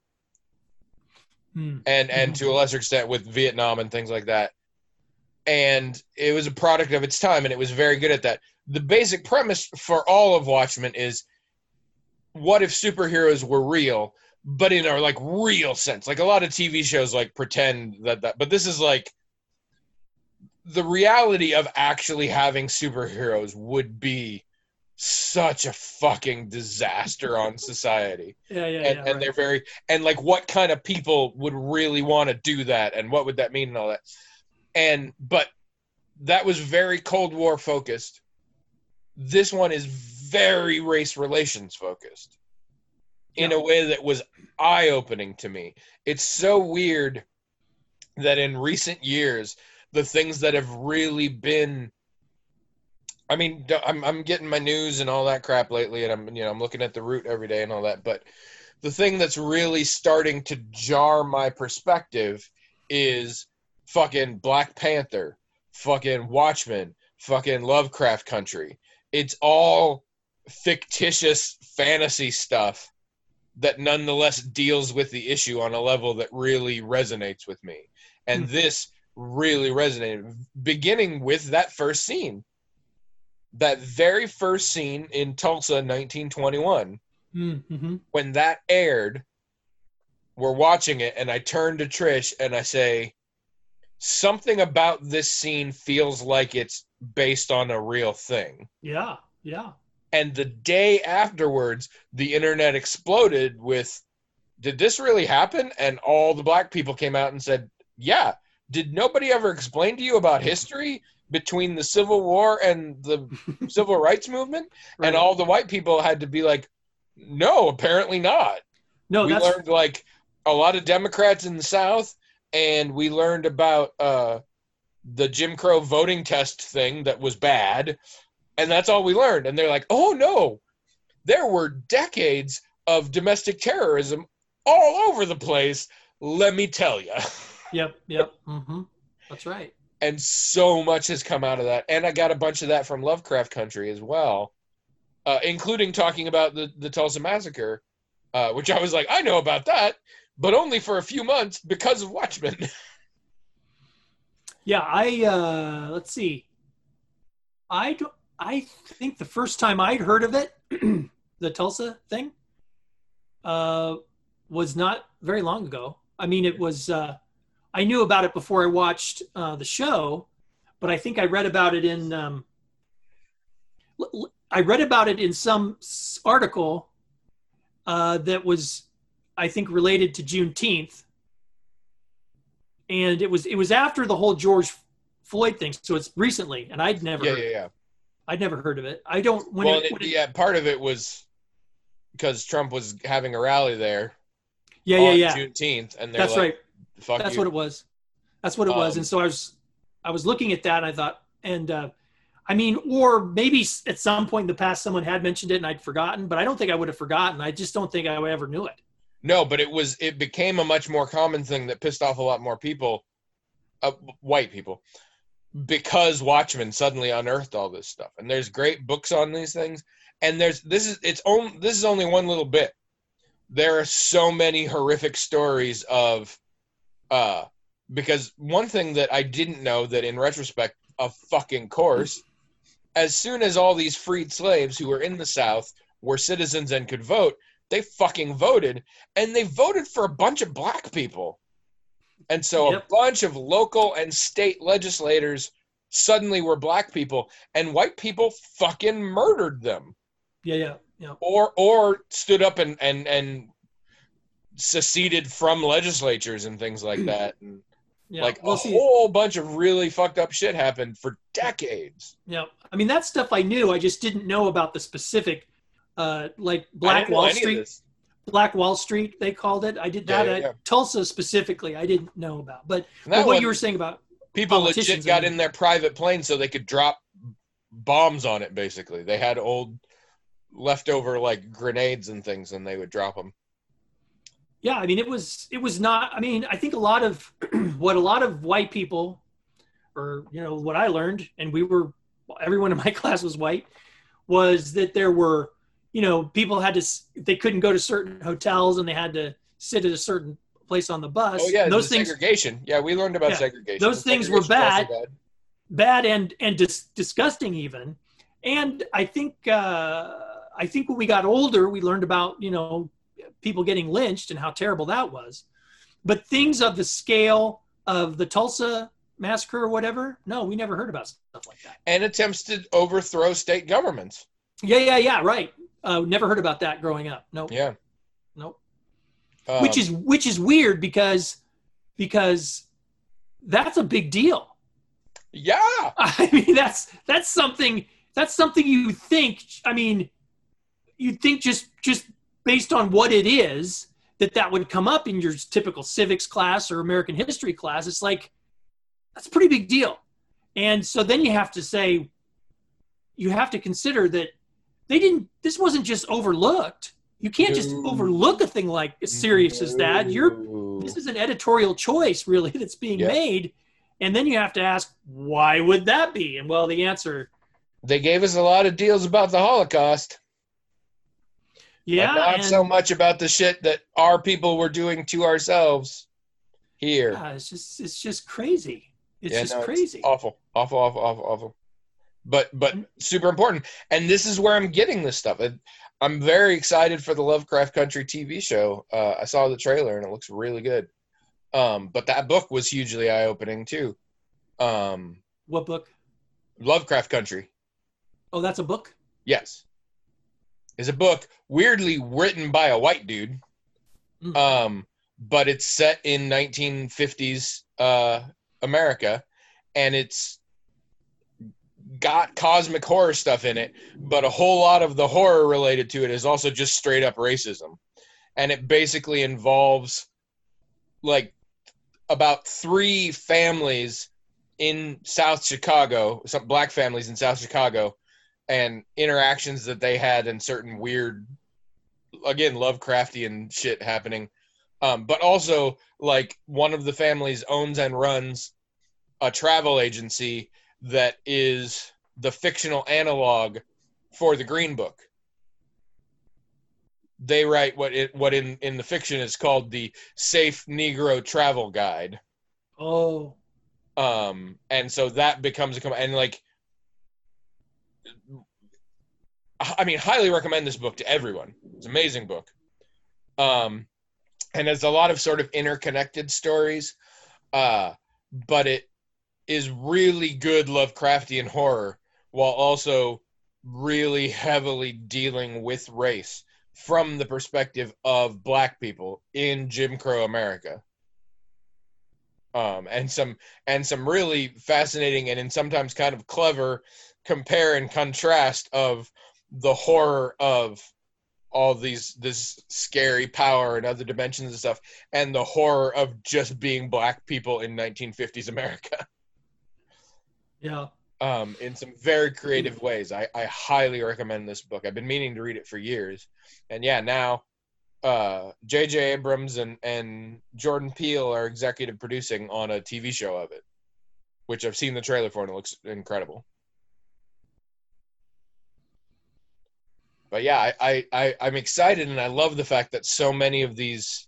Hmm. and and Mhm. to a lesser extent with Vietnam and things like that. And it was a product of its time, and it was very good at that. The basic premise for all of Watchmen is, what if superheroes were real, but in a like real sense? Like a lot of T V shows like pretend that that, but this is like the reality of actually having superheroes would be such a fucking disaster on society. yeah, yeah, And, yeah. and right. they're very, and like what kind of people would really want to do that, and what would that mean and all that. And, but that was very Cold War focused. This one is very race relations focused in Yeah. a way that was eye-opening to me. It's so weird that in recent years, the things that have really been, I mean, I'm I'm getting my news and all that crap lately, and I'm you know I'm looking at The Root every day and all that. But the thing that's really starting to jar my perspective is fucking Black Panther, fucking Watchmen, fucking Lovecraft Country. It's all fictitious fantasy stuff that nonetheless deals with the issue on a level that really resonates with me. And Hmm. this really resonated, beginning with that first scene. That very first scene in Tulsa, nineteen twenty-one, Mm-hmm. when that aired, we're watching it, and I turn to Trish and I say, something about this scene feels like it's based on a real thing. Yeah, yeah. And the day afterwards, the internet exploded with, did this really happen? And all the black people came out and said, yeah. Did nobody ever explain to you about history between the Civil War and the Civil Rights Movement? Right. And all the white people had to be like, no, apparently not. no, we that's learned like a lot of Democrats in the South, and we learned about uh, the Jim Crow voting test thing that was bad, and that's all we learned. And they're like, oh no, there were decades of domestic terrorism all over the place, let me tell you. yep, yep. Mm-hmm. That's right. And so much has come out of that. And I got a bunch of that from Lovecraft Country as well, uh, including talking about the, the Tulsa Massacre, uh, which I was like, I know about that, but only for a few months because of Watchmen. Yeah, I uh let's see. I do, I think the first time I'd heard of it, the Tulsa thing, uh was not very long ago. I mean, it was uh I knew about it before I watched uh the show, but I think I read about it in um l- l- I read about it in some s- article uh that was, I think, related to Juneteenth. and it was it was after the whole George Floyd thing, so it's recently, and I'd never Yeah, yeah, yeah. I'd never heard of it. I don't. When Well, it, it, when it, yeah, part of it was because Trump was having a rally there yeah, yeah, on yeah. Juneteenth, and they're That's like, right. "Fuck That's you." what it was. That's what it was. Um, And so I was, I was looking at that, and I thought, and uh, I mean, or maybe at some point in the past, someone had mentioned it, and I'd forgotten, but I don't think I would have forgotten. I just don't think I ever knew it. No, but it was it became a much more common thing that pissed off a lot more people, uh, white people, because Watchmen suddenly unearthed all this stuff. And there's great books on these things. And there's this is it's only this is only one little bit. There are so many horrific stories of, uh, because one thing that I didn't know that in retrospect, of fucking course, as soon as all these freed slaves who were in the South were citizens and could vote, they fucking voted, and they voted for a bunch of black people. And so Yep. a bunch of local and state legislators suddenly were black people, and white people fucking murdered them. Yeah, yeah, yeah. Or or stood up and, and, and seceded from legislatures and things like that. And Yeah. like Well, a see, whole bunch of really fucked up shit happened for decades. yeah. I mean, that stuff I knew. I just didn't know about the specific, uh, like I Black didn't know Wall any of Street. this. Black Wall Street, they called it. I did Yeah, that. yeah, at yeah. Tulsa specifically, I didn't know about. But, And that but what one- you were saying about People legit politicians, got I mean. in their private plane so they could drop bombs on it, basically. They had old leftover, like, grenades and things, and they would drop them. Yeah, I mean, it was it was not. I mean, I think a lot of what a lot of white people, or you know, what I learned, and we were everyone in my class was white, was that there were, you know, people had to s- they couldn't go to certain hotels and they had to sit at a certain place on the bus. Oh, yeah, those the things segregation. Yeah, we learned about Yeah, segregation. those things were Segregation's also bad and and dis- disgusting even. And I think uh, I think when we got older, we learned about, you know, people getting lynched and how terrible that was. But things of the scale of the Tulsa massacre or whatever, no, we never heard about stuff like that. And attempts to overthrow state governments. Yeah, yeah, yeah, right. Uh, never heard about that growing up. Nope, Yeah. nope. Um, which is which is weird because because that's a big deal. Yeah. I mean, that's that's something that's something you think. I mean, you'd think just just based on what it is that that would come up in your typical civics class or American history class. It's like that's a pretty big deal, and so then you have to say you have to consider that they didn't. This wasn't just overlooked. You can't just No. overlook a thing like as serious as that. You're No. this is an editorial choice really that's being Yeah. made, and then you have to ask why would that be? And well, the answer, They gave us a lot of deals about the Holocaust. yeah, But not and, so much about the shit that our people were doing to ourselves here. yeah, it's just it's just crazy. It's Yeah, just no, crazy. awful, awful, awful, awful, awful. But but super important. And this is where I'm getting this stuff. I- I'm very excited for the Lovecraft Country T V show. Uh, I saw the trailer and it looks really good. Um, but that book was hugely eye-opening too. Um, What book? Lovecraft Country, Oh, that's a book. yes, is a book weirdly written by a white dude. Mm. Um, but it's set in nineteen fifties uh, America, and it's got cosmic horror stuff in it, but a whole lot of the horror related to it is also just straight up racism. And it basically involves like about three families in South Chicago, some black families in South Chicago, and interactions that they had and certain weird, again, Lovecraftian shit happening. Um, but also, like, one of the families owns and runs a travel agency that is the fictional analog for the Green Book. They write what it what in, in the fiction is called the Safe Negro Travel Guide. Oh, Um, and so that becomes a com- and like, I mean, highly recommend this book to everyone. It's an amazing book. Um, and there's a lot of sort of interconnected stories, uh, but it is really good Lovecraftian horror while also really heavily dealing with race from the perspective of black people in Jim Crow America. um, and some and some really fascinating and, and sometimes kind of clever compare and contrast of the horror of all these this scary power and other dimensions and stuff, and the horror of just being black people in nineteen fifties America. Yeah. Um, in some very creative ways. I, I highly recommend this book. I've been meaning to read it for years. And yeah, now uh, J J Abrams and, and Jordan Peele are executive producing on a T V show of it, which I've seen the trailer for and it looks incredible. But yeah, I, I, I, I'm excited, and I love the fact that so many of these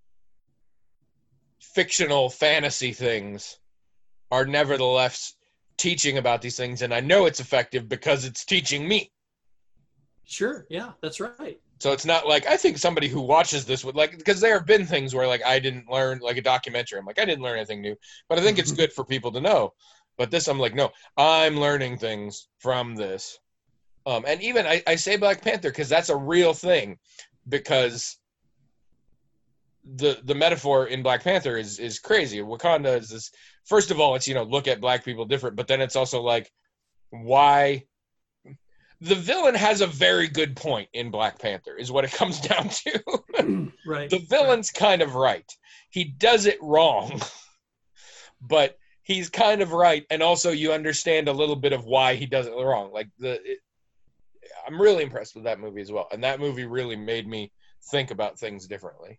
fictional fantasy things are nevertheless teaching about these things, and I know it's effective because it's teaching me. Sure, yeah, that's right. So it's not like, I think somebody who watches this would like, because there have been things where like I didn't learn, like a documentary, I'm like, I didn't learn anything new, but I think it's good for people to know. But this, I'm like, no, I'm learning things from this. Um, and even I, I say Black Panther because that's a real thing, because the the metaphor in Black Panther is is crazy. Wakanda is this, first of all, it's, you know, look at black people different, but then it's also like, why the villain has a very good point in Black Panther is what it comes down to. Right. The villain's kind of right. He does it wrong, but he's kind of right, and also you understand a little bit of why he does it wrong. Like the it, I'm really impressed with that movie as well, and that movie really made me think about things differently.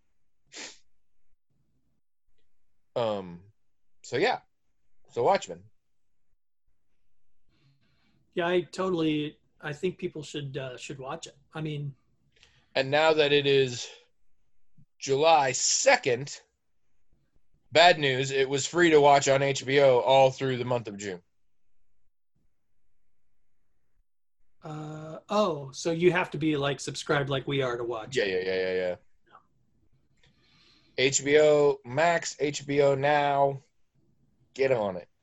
Um, so yeah, so Watchmen. Yeah, I totally. I think people should uh, should watch it. I mean, and now that it is July second, bad news, it was free to watch on H B O all through the month of June. Uh, oh, so you have to be like subscribed like we are to watch. Yeah, yeah, yeah, yeah, yeah. H B O Max, H B O Now, get on it.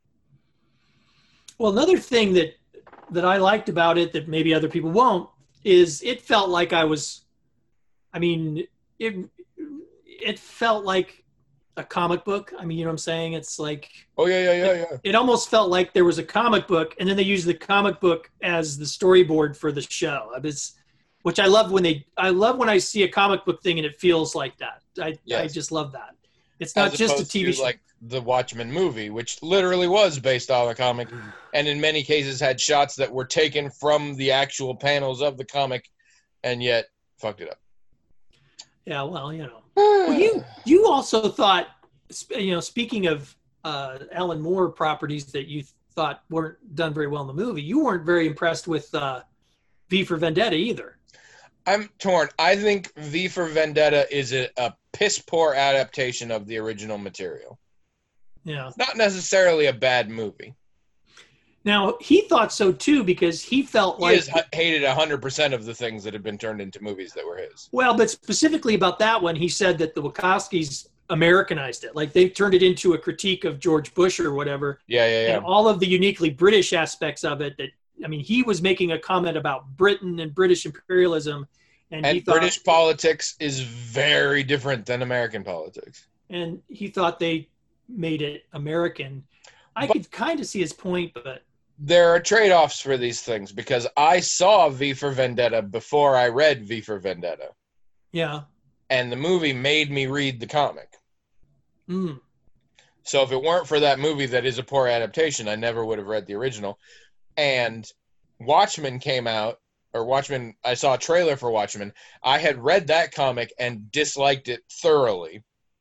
Well, another thing that that I liked about it that maybe other people won't is it felt like I was, I mean, it it felt like a comic book. I mean, you know what I'm saying? It's like, oh yeah, yeah, yeah, it, yeah. It almost felt like there was a comic book, and then they used the comic book as the storyboard for the show. It's, which I love when they, I love when I see a comic book thing and it feels like that. I, Yes. I just love that. It's not As just a opposed T V to, show. like the Watchmen movie, which literally was based on a comic, and in many cases had shots that were taken from the actual panels of the comic, and yet fucked it up. Yeah, well, you know. Well, you you also thought, you know, speaking of uh, Alan Moore properties that you thought weren't done very well in the movie, you weren't very impressed with uh, V for Vendetta either. I'm torn. I think V for Vendetta is a, a piss poor adaptation of the original material. Yeah. Not necessarily a bad movie. Now, he thought so too, because he felt He like, has hated one hundred percent of the things that had been turned into movies that were his. well, but specifically about that one, he said that the Wachowskis Americanized it. Like they turned it into a critique of George Bush or whatever. Yeah, yeah, yeah. And all of the uniquely British aspects of it that, I mean, he was making a comment about Britain and British imperialism. And, And he thought, British politics is very different than American politics. and he thought they made it American. I But- could kind of see his point, but There are trade-offs for these things, because I saw V for Vendetta before I read V for Vendetta. yeah. And the movie made me read the comic. Mm. So if it weren't for that movie that is a poor adaptation, I never would have read the original. And Watchmen came out, or Watchmen, I saw a trailer for Watchmen. I had read that comic and disliked it thoroughly.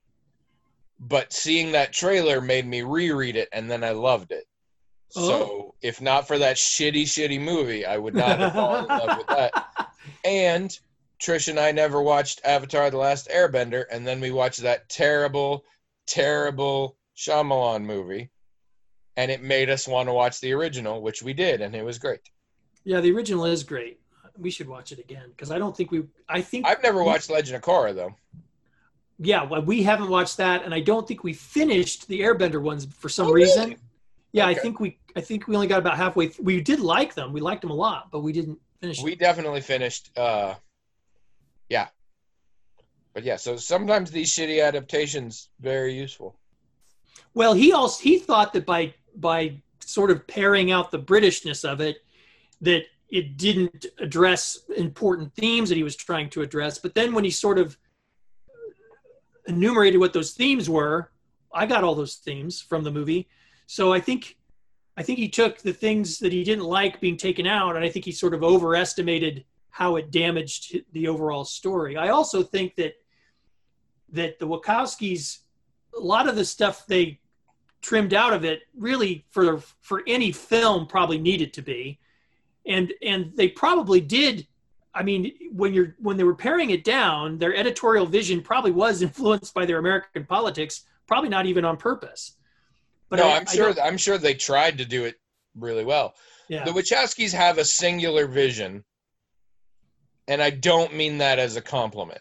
But seeing that trailer made me reread it, and then I loved it. Oh. So if not for that shitty, shitty movie, I would not have fallen in love with that. And Trish and I never watched Avatar The Last Airbender, and then we watched that terrible, terrible Shyamalan movie, and it made us want to watch the original, which we did, and it was great. Yeah, the original is great. We should watch it again because I don't think we. I think I've never watched Legend of Korra, though. Yeah, well, we haven't watched that, and I don't think we finished the Airbender ones for some Oh, reason. really? Yeah, Okay. I think we. I think we only got about halfway. Th- we did like them. We liked them a lot, but we didn't finish. We them. definitely finished, uh, yeah. But yeah, so sometimes these shitty adaptations, very useful. Well, he also he thought that by by sort of paring out the Britishness of it, that it didn't address important themes that he was trying to address. But then when he sort of enumerated what those themes were, I got all those themes from the movie. So I think I think he took the things that he didn't like being taken out, and I think he sort of overestimated how it damaged the overall story. I also think that that the Wachowskis, a lot of the stuff they trimmed out of it really for for any film probably needed to be. And and they probably did. I mean, when you're when they were paring it down, their editorial vision probably was influenced by their American politics, probably not even on purpose. But no, I, I'm sure I'm sure they tried to do it really well. Yeah. The Wachowskis have a singular vision, and I don't mean that as a compliment.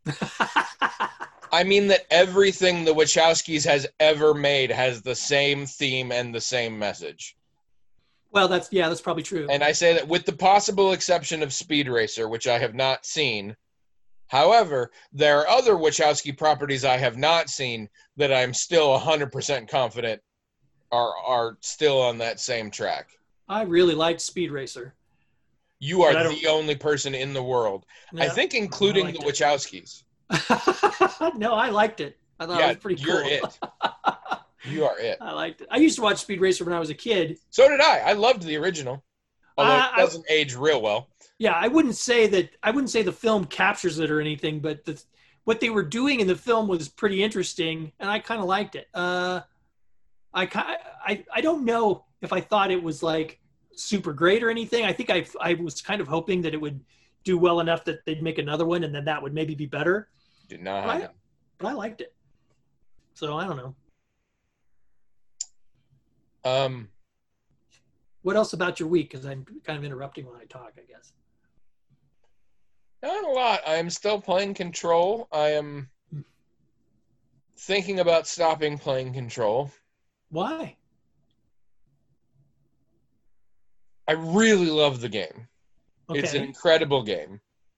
I mean that everything the Wachowskis has ever made has the same theme and the same message. Well, that's yeah, that's probably true. And I say that with the possible exception of Speed Racer, which I have not seen. However, there are other Wachowski properties I have not seen that I'm still one hundred percent confident are are still on that same track. I really liked Speed Racer. You are But I don't- the only person in the world, I Yeah. think, including I the liked it. Wachowskis. No, I liked it. I thought Yeah, it was pretty you're cool. it. You are it. I liked it. I used to watch Speed Racer when I was a kid. So did I. I loved the original, although Uh, it doesn't age real well. Yeah, I wouldn't say that. I wouldn't say the film captures it or anything, but the, what they were doing in the film was pretty interesting, and I kind of liked it. Uh, I, ki- I I don't know if I thought it was like super great or anything. I think I I was kind of hoping that it would do well enough that they'd make another one, and then that would maybe be better. Did not Right. happen. But I liked it. So I don't know. Um, What else about your week? Because I'm kind of interrupting when I talk, I guess. not a lot. I am still playing Control. I am thinking about stopping playing Control. Why? I really love the game. Okay. It's an incredible game.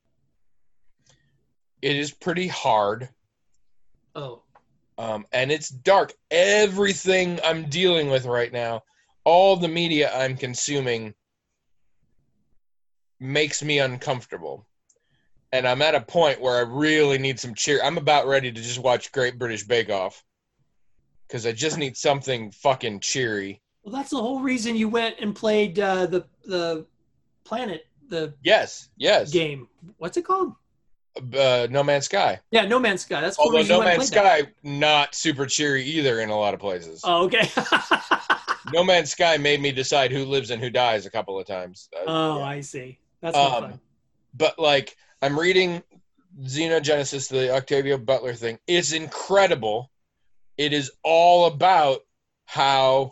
It is pretty hard, Oh. um, and it's dark. Everything I'm dealing with right now, all the media I'm consuming, makes me uncomfortable. And I'm at a point where I really need some cheer. I'm about ready to just watch Great British Bake Off because I just need something fucking cheery. Well, that's the whole reason you went and played uh, the the Planet the Yes, yes. game. What's it called? Uh, No Man's Sky. Yeah, No Man's Sky. That's the whole Although reason you No went Man's and played that. Sky, not super cheery either in a lot of places. Oh, okay. No Man's Sky made me decide who lives and who dies a couple of times. Uh, Oh, yeah. I see. That's not Um, fun. But, like, I'm reading Xenogenesis, the Octavia Butler thing. It's incredible. It is all about how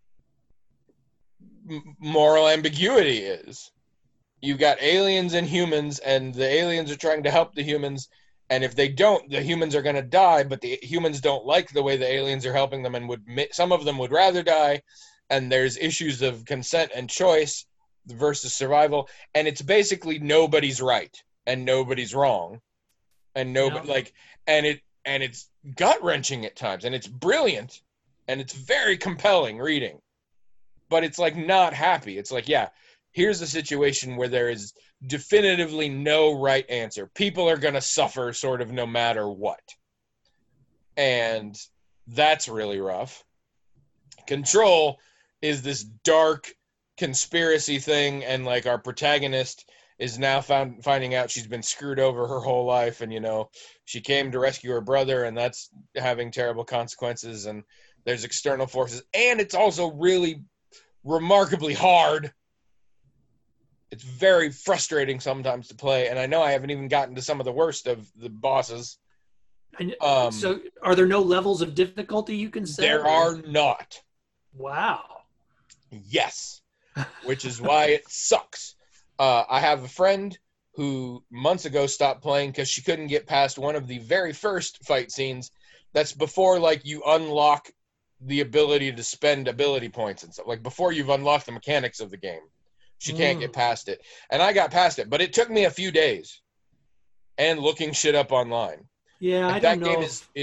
m- moral ambiguity is. You've got aliens and humans, and the aliens are trying to help the humans, and if they don't, the humans are going to die, but the humans don't like the way the aliens are helping them, and would mi- some of them would rather die, and there's issues of consent and choice versus survival, and it's basically nobody's right and nobody's wrong, and nobody Yeah. like, and it and it's gut wrenching at times, and it's brilliant, and it's very compelling reading, but it's like not happy. It's like, yeah, here's a situation where there is definitively no right answer. People are going to suffer sort of no matter what, and that's really rough. Control is this dark conspiracy thing, and like our protagonist is now found finding out she's been screwed over her whole life, and you know she came to rescue her brother, and that's having terrible consequences, and there's external forces, and it's also really remarkably hard. It's very frustrating sometimes to play, and I know I haven't even gotten to some of the worst of the bosses. And um, so, are there no levels of difficulty you can set? There or- are not. Wow. Yes, which is why it sucks. Uh, I have a friend who months ago stopped playing because she couldn't get past one of the very first fight scenes. That's before, like, you unlock the ability to spend ability points and stuff. Like, before you've unlocked the mechanics of the game. She can't Mm. get past it. And I got past it, but it took me a few days and looking shit up online. Yeah, I Like, don't that know. game if- is, is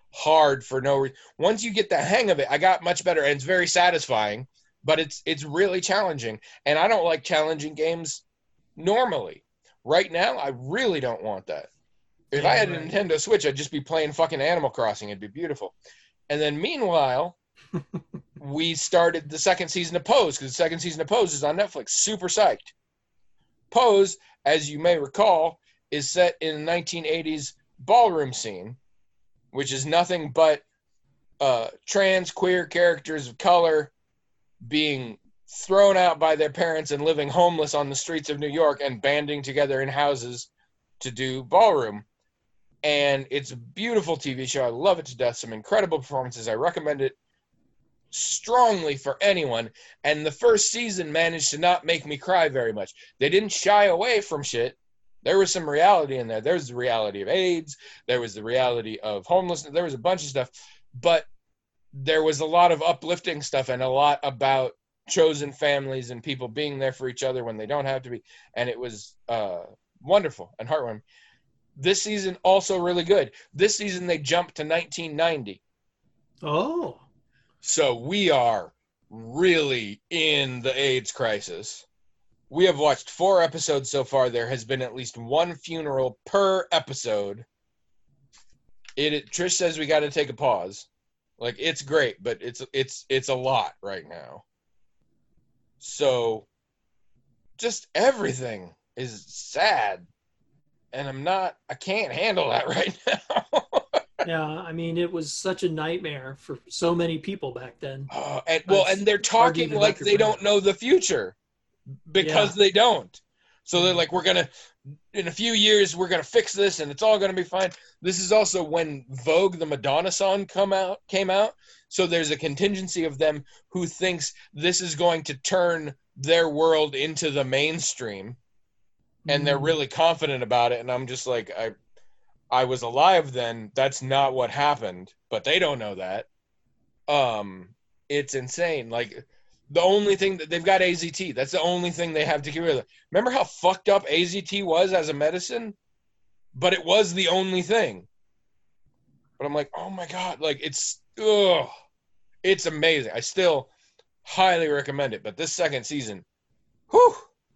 hard for no reason. Once you get the hang of it, I got much better, and it's very satisfying, but it's it's really challenging. And I don't like challenging games normally. Right now, I really don't want that. If Yeah, I had right. a Nintendo Switch, I'd just be playing fucking Animal Crossing. It'd be beautiful. And then meanwhile, we started the second season of Pose, because the second season of Pose is on Netflix. Super psyched. Pose, as you may recall, is set in the nineteen eighties ballroom scene, which is nothing but uh, trans queer characters of color being thrown out by their parents and living homeless on the streets of New York and banding together in houses to do ballroom. And it's a beautiful T V show. I love it to death. Some incredible performances. I recommend it strongly for anyone. And the first season managed to not make me cry very much. They didn't shy away from shit. There was some reality in there. There was the reality of AIDS. There was the reality of homelessness. There was a bunch of stuff. But there was a lot of uplifting stuff and a lot about chosen families and people being there for each other when they don't have to be. And it was uh, wonderful and heartwarming. This season, also really good. This season, they jumped to nineteen ninety. Oh. So we are really in the AIDS crisis. We have watched four episodes so far. There has been at least one funeral per episode. It, it Trish says we got to take a pause. Like, it's great, but it's it's it's a lot right now. So just everything is sad. And I'm not, I can't handle that right now. Yeah, I mean, it was such a nightmare for so many people back then. Uh, and well, It's and they're hard to talking even like wrap your they brain don't know the future because they don't. So they're like, we're going to, in a few years, we're going to fix this and it's all going to be fine. This is also when Vogue, the Madonna song come out, came out. So there's a contingency of them who thinks this is going to turn their world into the mainstream. And they're really confident about it. And I'm just like, I I was alive then. That's not what happened. But they don't know that. Um, it's insane. Like, the only thing that they've got A Z T. That's the only thing they have to get rid of. Remember how fucked up A Z T was as a medicine? But it was the only thing. But I'm like, oh my God. Like, it's, ugh. It's amazing. I still highly recommend it. But this second season, whew.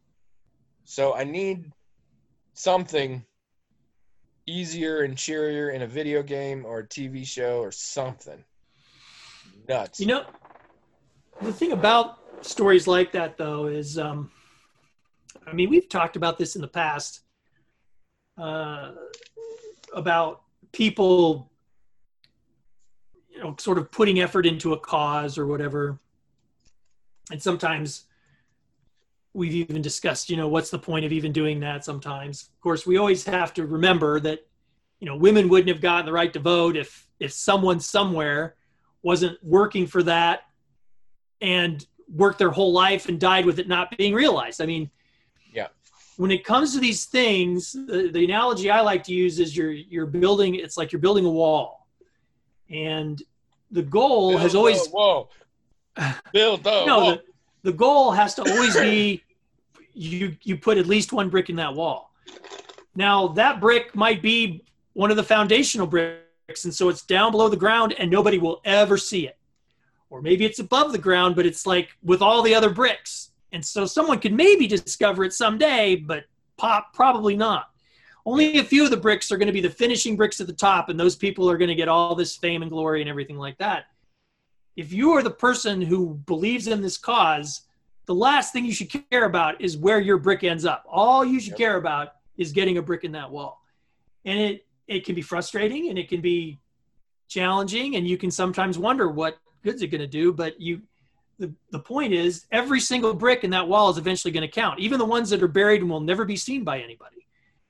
So I need something easier and cheerier in a video game or a T V show or something. Nuts. You know, the thing about stories like that, though, is, um, I mean, we've talked about this in the past, uh, about people, you know, sort of putting effort into a cause or whatever. And sometimes we've even discussed, you know, what's the point of even doing that sometimes. Of course, we always have to remember that, you know, women wouldn't have gotten the right to vote if if someone somewhere wasn't working for that and worked their whole life and died with it not being realized. I mean, yeah. When it comes to these things, the, the analogy I like to use is you're you're building, it's like you're building a wall. And the goal Build has always... the wall. Build the no, wall. the, the goal has to always be you you put at least one brick in that wall. Now, that brick might be one of the foundational bricks, and so it's down below the ground and nobody will ever see it. Or maybe it's above the ground, but it's like with all the other bricks. And so someone could maybe discover it someday, but pop, probably not. Only a few of the bricks are going to be the finishing bricks at the top, and those people are going to get all this fame and glory and everything like that. If you are the person who believes in this cause, the last thing you should care about is where your brick ends up. All you should Yep. care about is getting a brick in that wall. And it, it can be frustrating and it can be challenging, and you can sometimes wonder what good's it going to do. But you, the, the point is every single brick in that wall is eventually going to count, even the ones that are buried and will never be seen by anybody.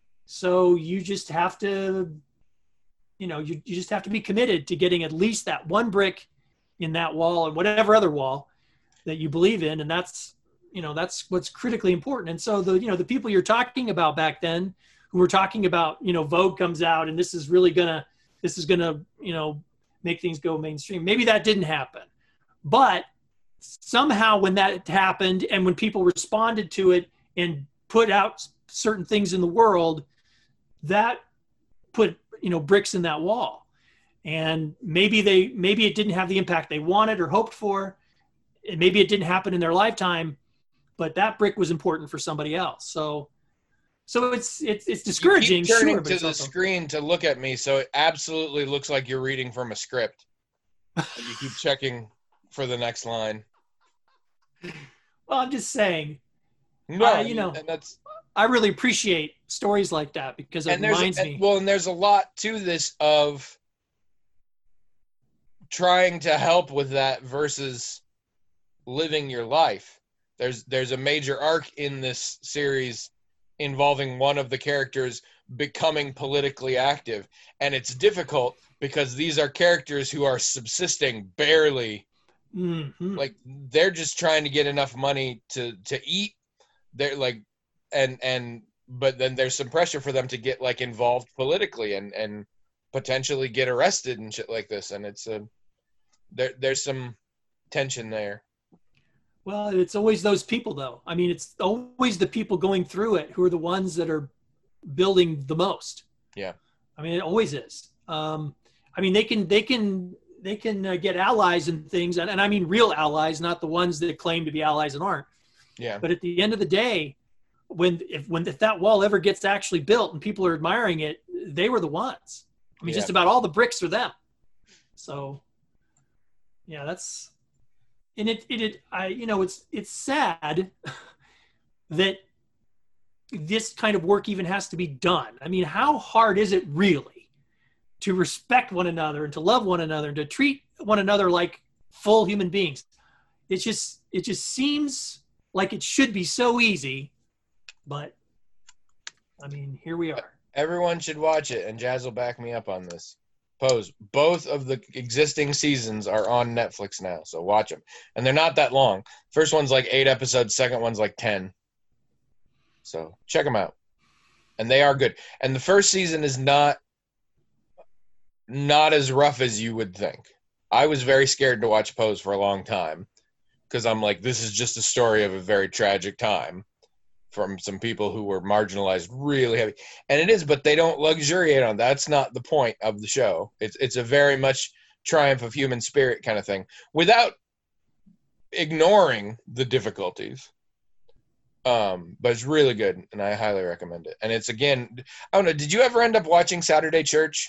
So you just have to, you know, you, you just have to be committed to getting at least that one brick in that wall and whatever other wall that you believe in. And that's, you know, that's what's critically important. And so the, you know, the people you're talking about back then who were talking about, you know, Vogue comes out and this is really gonna, this is gonna, you know, make things go mainstream. Maybe that didn't happen, but somehow when that happened and when people responded to it and put out certain things in the world, that put, you know, bricks in that wall. and maybe they maybe it didn't have the impact they wanted or hoped for, and maybe it didn't happen in their lifetime, but that brick was important for somebody else. So so it's it's it's discouraging. You keep turning sure, but to it's the also, screen to look at me, so it absolutely looks like you're reading from a script. And you keep checking for the next line. well, I'm just saying, No, uh, you know, and that's I really appreciate stories like that because it and there's reminds and, me. well, and there's a lot to this of trying to help with that versus living your life. There's there's a major arc in this series involving one of the characters becoming politically active, and it's difficult because these are characters who are subsisting barely. Mm-hmm. Like they're just trying to get enough money to to eat. They're like and and but then there's some pressure for them to get like involved politically and and potentially get arrested and shit like this, and it's a there there's some tension there. Well, it's always those people, though. I mean, it's always the people going through it who are the ones that are building the most. Yeah. I mean, it always is. Um, I mean, they can they can they can uh, get allies and things, and, and I mean real allies, not the ones that claim to be allies and aren't. Yeah. But at the end of the day, when if when if that wall ever gets actually built and people are admiring it, they were the ones. I mean, Yeah. just about all the bricks are them. So, yeah, that's. And it, it, it, I, you know, it's, it's sad that this kind of work even has to be done. I mean, how hard is it really to respect one another and to love one another and to treat one another like full human beings? It's just, it just seems like it should be so easy, but I mean, here we are. Everyone should watch it, and Jazz will back me up on this. Pose. Both of the existing seasons are on Netflix now, so watch them. And they're not that long. First one's like eight episodes, second one's like ten. So check them out. And they are good. And the first season is not not as rough as you would think. I was very scared to watch Pose for a long time because I'm like, this is just a story of a very tragic time from some people who were marginalized really heavy. And it is, but they don't luxuriate on that. That's not the point of the show. It's it's a very much triumph of human spirit kind of thing without ignoring the difficulties. Um, but it's really good, and I highly recommend it. And it's, again, I don't know, did you ever end up watching Saturday Church?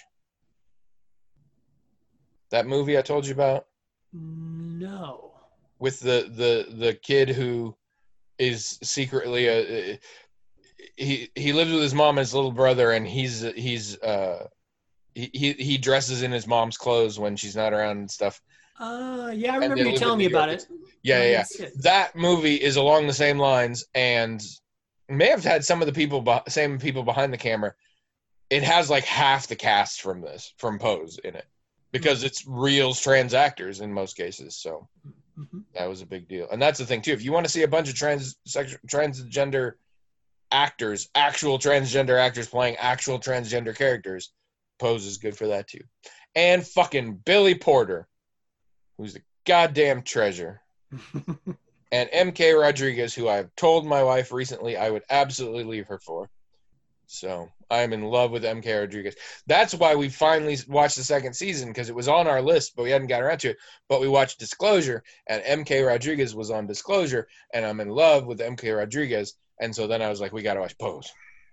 That movie I told you about? No. With the, the, the kid who is secretly a he he lives with his mom and his little brother, and he's he's uh he he, he dresses in his mom's clothes when she's not around and stuff. Uh, yeah, I And remember they you live telling in me New York. about it. Yeah, I yeah, didn't yeah. see it. That movie is along the same lines, and may have had some of the people be- same people behind the camera. It has like half the cast from this from Pose in it because it's real trans actors in most cases. So. Mm-hmm. That was a big deal. And that's the thing, too. If you want to see a bunch of trans sex, transgender actors, actual transgender actors playing actual transgender characters, Pose is good for that, too. And fucking Billy Porter, who's a goddamn treasure. And M K Rodriguez, who I've told my wife recently I would absolutely leave her for. So I'm in love with M K Rodriguez. That's why we finally watched the second season, because it was on our list, but we hadn't got around to it. But we watched Disclosure, and M K Rodriguez was on Disclosure, and I'm in love with M K Rodriguez. And so then I was like, we got to watch Pose.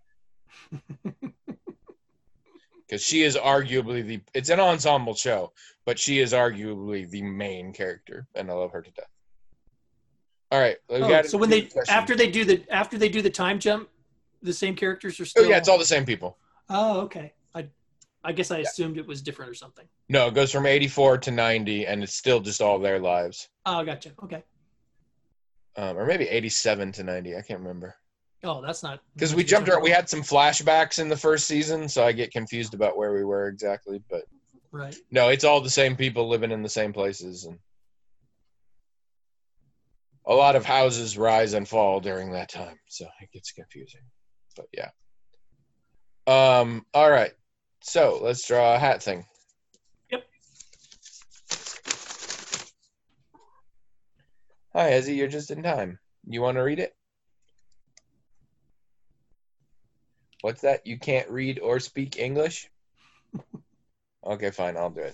Because she is arguably the – it's an ensemble show, but she is arguably the main character, and I love her to death. All right. We Oh, got so when they – after they do the after they do the time jump, the same characters are still. Oh, yeah, it's all the same people. Oh, okay. I, I guess I assumed it was different or something. No, it goes from eighty-four to ninety, and it's still just all their lives. Oh, gotcha. Okay. Um, or maybe eighty-seven to ninety. I can't remember. Oh, that's not. Because we jumped around. We had some flashbacks in the first season, so I get confused about where we were exactly. But right. No, it's all the same people living in the same places, and a lot of houses rise and fall during that time, so it gets confusing. But yeah. Um. All right. So let's draw a hat thing. Yep. Hi, Ezzy. You're just in time. You want to read it? What's that? You can't read or speak English? Okay, fine. I'll do it.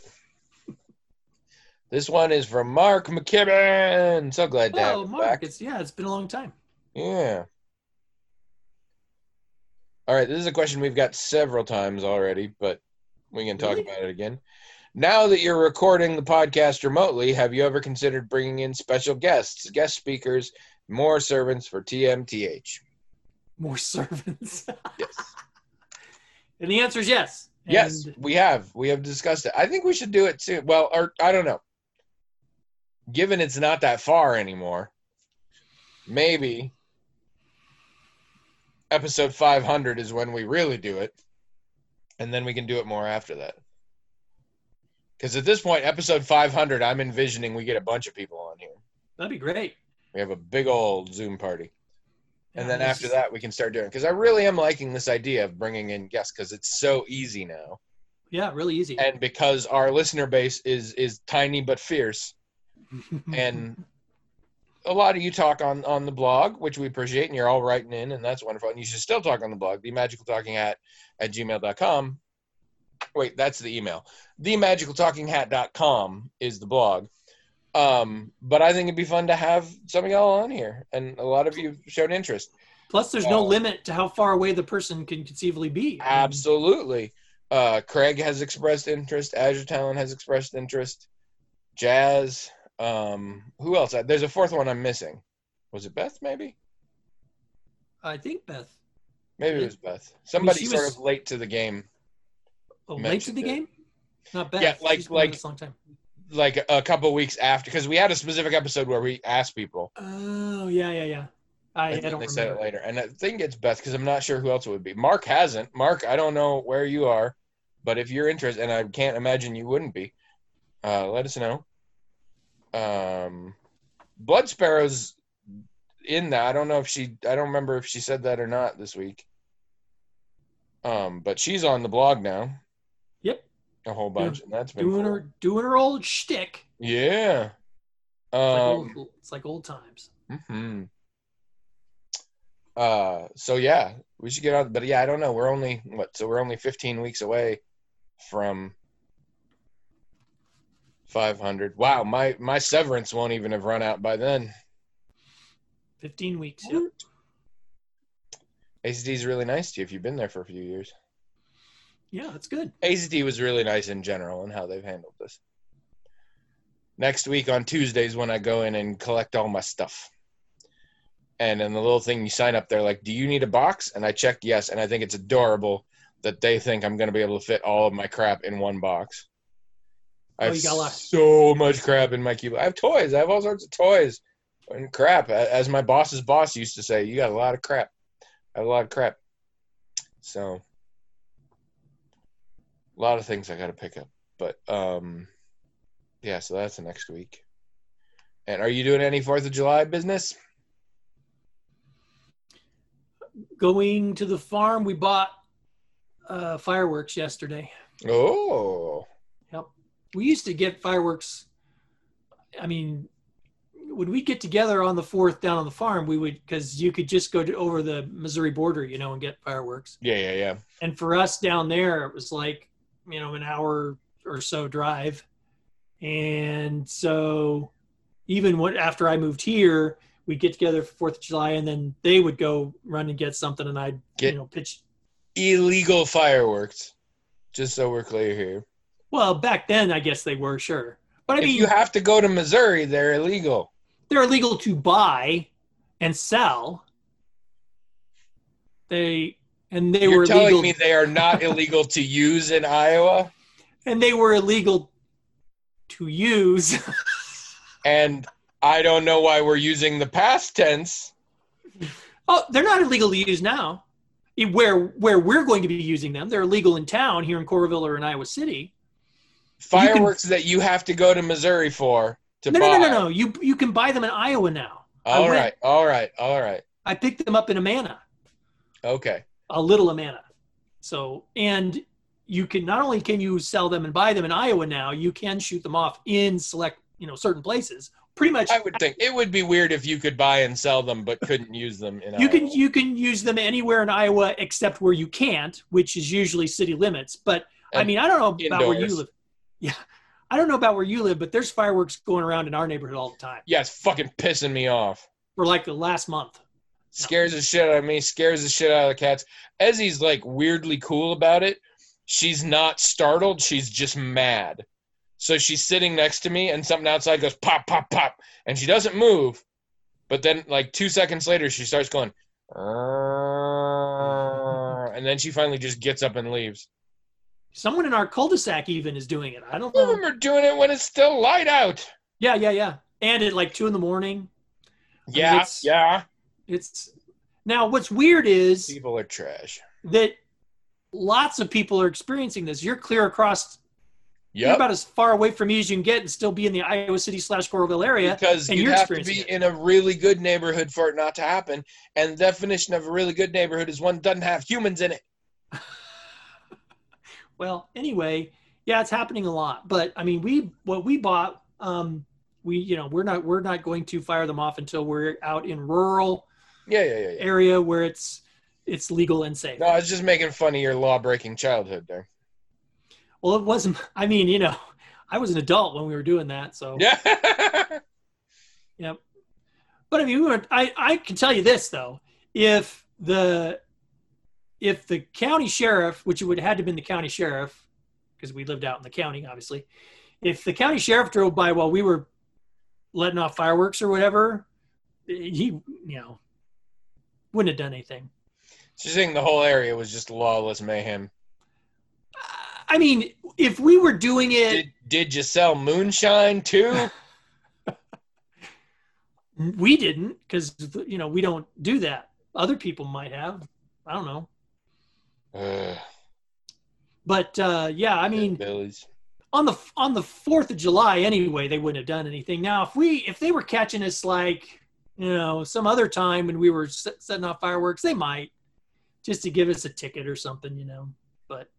This one is from Mark McKibben. So glad to have Oh, you Mark, back. it's yeah, it's been a long time. Yeah. All right, this is a question we've got several times already, but we can talk Really? about it again. Now that you're recording the podcast remotely, have you ever considered bringing in special guests, guest speakers, more servants for T M T H? More servants. Yes. And the answer is yes. Yes, And we have. We have discussed it. I think we should do it soon. Well, or I don't know. Given it's not that far anymore, maybe episode five hundred is when we really do it, and then we can do it more after that. Because at this point, episode five hundred, I'm envisioning we get a bunch of people on here. that'd be great. We have a big old Zoom party. And Yeah, then this after is- that, we can start doing it. Because I really am liking this idea of bringing in guests because it's so easy now. Yeah, really easy. And because our listener base is is tiny but fierce. And a lot of you talk on, on the blog, which we appreciate, and you're all writing in, and that's wonderful. And you should still talk on the blog, the magical talking hat at gmail dot com. Wait, that's the email. the magical talking hat dot com is the blog. Um, but I think it'd be fun to have some of y'all on here, and a lot of you showed interest. Plus, there's no Uh, limit to how far away the person can conceivably be. I mean, Absolutely. Uh, Craig has expressed interest. Azure Talent has expressed interest. Jazz. Um, who else? There's a fourth one I'm missing. Was it Beth, maybe? I think Beth. Maybe it was Beth. Somebody she sort was- of late to the game. Oh, late to Mentioned the it. game? Not Beth. Yeah, like- She's been with like- us a long time. Like a couple weeks after, because we had a specific episode where we asked people. Oh, yeah, yeah, yeah. I, I And then don't they remember. said it later. And I think it's Beth because I'm not sure who else it would be. Mark hasn't. Mark, I don't know where you are, but if you're interested, and I can't imagine you wouldn't be, uh, let us know. Um, Blood Sparrow's in that. I don't know if she, I don't remember if she said that or not this week. Um, but she's on the blog now. Yep. A whole bunch. And that's been Doing cool. her doing her old shtick. Yeah. It's like, Um, old, it's like old times. hmm Uh, so yeah, we should get on. But yeah, I don't know. We're only what? So we're only fifteen weeks away from five hundred. Wow, my my severance won't even have run out by then. Fifteen weeks. Yep. A C T is really nice to you if you've been there for a few years. Yeah, that's good. A C T was really nice in general and how they've handled this. Next week on Tuesdays when I go in and collect all my stuff. And then the little thing you sign up there, like, do you need a box? And I checked yes, and I think it's adorable that they think I'm going to be able to fit all of my crap in one box. I Oh, have you got a lot. so much crap in my cube. I have toys. I have all sorts of toys and crap. As my boss's boss used to say, you got a lot of crap. I have a lot of crap. So, a lot of things I got to pick up. But, um, yeah, so that's the next week. And are you doing any fourth of July business? Going to the farm, we bought uh, fireworks yesterday. Oh. Yep. We used to get fireworks. I mean, when we get together on the fourth down on the farm, we would, because you could just go to, over the Missouri border, you know, and get fireworks. Yeah, yeah, yeah. And for us down there, it was like, you know, an hour or so drive. And so even what, after I moved here, we'd get together for fourth of July, and then they would go run and get something, and I'd, Get- you know, pitch. Illegal fireworks. Just so we're clear here. Well, back then, I guess they were, sure. But I If mean, you have to go to Missouri, they're illegal. they're illegal to buy and sell. They and they You're were telling illegal, me they are not illegal to use in Iowa? and they were illegal to use. And I don't know why we're using the past tense. Oh, they're not illegal to use now. It- Where where we're going to be using them, they're illegal in town here in Coralville or in Iowa City. Fireworks that you have to go to Missouri for to No, buy. no, no, no, no. You you can buy them in Iowa now. I All went- right, all right, all right. I picked them up in Amana, Okay. a little Amana. So, and you can not only can you sell them and buy them in Iowa now, you can shoot them off in select, you know, certain places. Pretty much, I would think it would be weird if you could buy and sell them but couldn't use them in you Iowa. can you can use them anywhere in Iowa except where you can't, which is usually city limits. But I mean, I don't know about where you Indoors. live. Yeah. I don't know about where you live, but there's fireworks going around in our neighborhood all the time Yeah, it's fucking pissing me off. for like the last month. Scares the shit out of me, scares the shit out of the cats. Ezzy's like weirdly cool about it. She's not startled, she's just mad. So she's sitting next to me and something outside goes pop, pop, pop. And she doesn't move. But then like two seconds later, she starts going, "Arr," and then she finally just gets up and leaves. Someone in our cul-de-sac even is doing it. I don't Some of know. them are doing it when it's still light out. Yeah, yeah, yeah. And at like two in the morning. Yeah, it's- yeah. It's now what's weird is People are trash. that lots of people are experiencing this. You're clear across. You're Yep. about as far away from me as you can get and still be in the Iowa City slash Coralville area. Because and you you're have to experiencing be it. in a really good neighborhood for it not to happen. And the definition of a really good neighborhood is one that doesn't have humans in it. Well, anyway, yeah, it's happening a lot. But I mean, we what we bought, um, we you know we're not we're not going to fire them off until we're out in rural Yeah, yeah, yeah, yeah. area where it's it's legal and safe. No, I was just making fun of your law-breaking childhood there. Well, it wasn't. I mean, you know, I was an adult when we were doing that, so Yeah. Yep. But I mean, we were, I I can tell you this though, if the if the county sheriff, which it would have had to have been the county sheriff, because we lived out in the county, obviously, if the county sheriff drove by while we were letting off fireworks or whatever, he you know wouldn't have done anything. So you're saying the whole area was just lawless mayhem. I mean, if we were doing it, Did, did you sell moonshine too? we didn't, because you know we don't do that. Other people might have. I don't know. Ugh, But uh, yeah, I mean, Billy's. on the on the Fourth of July anyway, they wouldn't have done anything. Now, if we if they were catching us like you know some other time when we were set, setting off fireworks, they might just to give us a ticket or something, you know. But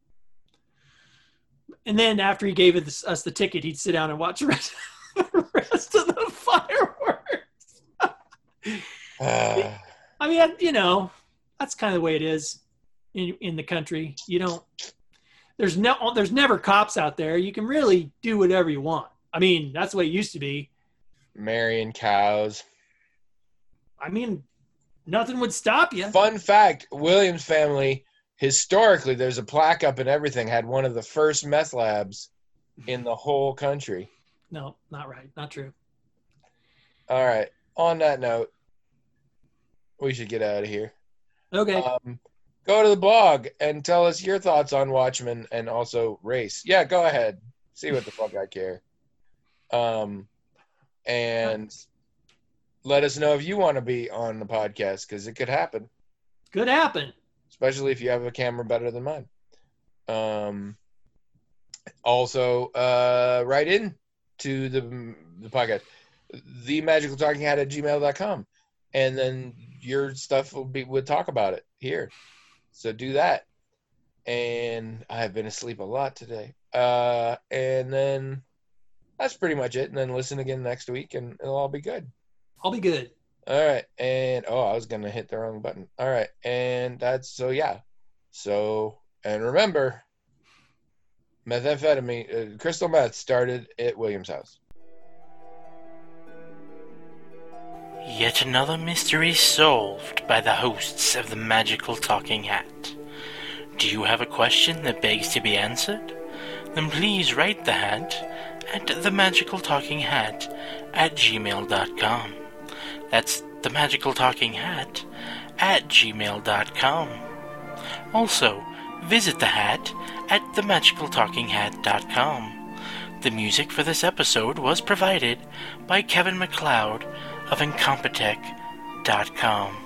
and then after he gave us, us the ticket, he'd sit down and watch the rest, the rest of the fireworks. Uh, I mean, you know, that's kind of the way it is in in the country. You don't. There's no. There's never cops out there. You can really do whatever you want. I mean, that's the way it used to be. marrying cows. I mean, nothing would stop you. Fun fact, Williams family, historically, there's a plaque up and everything, had one of the first meth labs in the whole country. No, not right. Not true. All right. On that note, we should get out of here. Okay. Um, go to the blog and tell us your thoughts on Watchmen and also race. Yeah, go ahead. See what the fuck I care. Um, and let us know if you want to be on the podcast, because it could happen, Could happen. especially if you have a camera better than mine. Um, also, uh, write in to the the podcast, the magical talking hat at gmail dot com, and then your stuff will be we'll talk about it here. So do that. And I have been asleep a lot today. Uh, and then that's pretty much it. And then listen again next week, and it'll all be good. I'll be good. All right. And oh, I was gonna hit the wrong button. All right. And that's so yeah. So and remember, methamphetamine, uh, crystal meth started at Williams' house. Yet another mystery solved by the hosts of the Magical Talking Hat. Do you have a question that begs to be answered? Then please write the hat at the Magical Talking Hat at gmail dot com. That's the Magical Talking Hat at gmail dot com. Also, visit the hat at the magical talking hat dot com. The music for this episode was provided by Kevin MacLeod of incompetech dot com.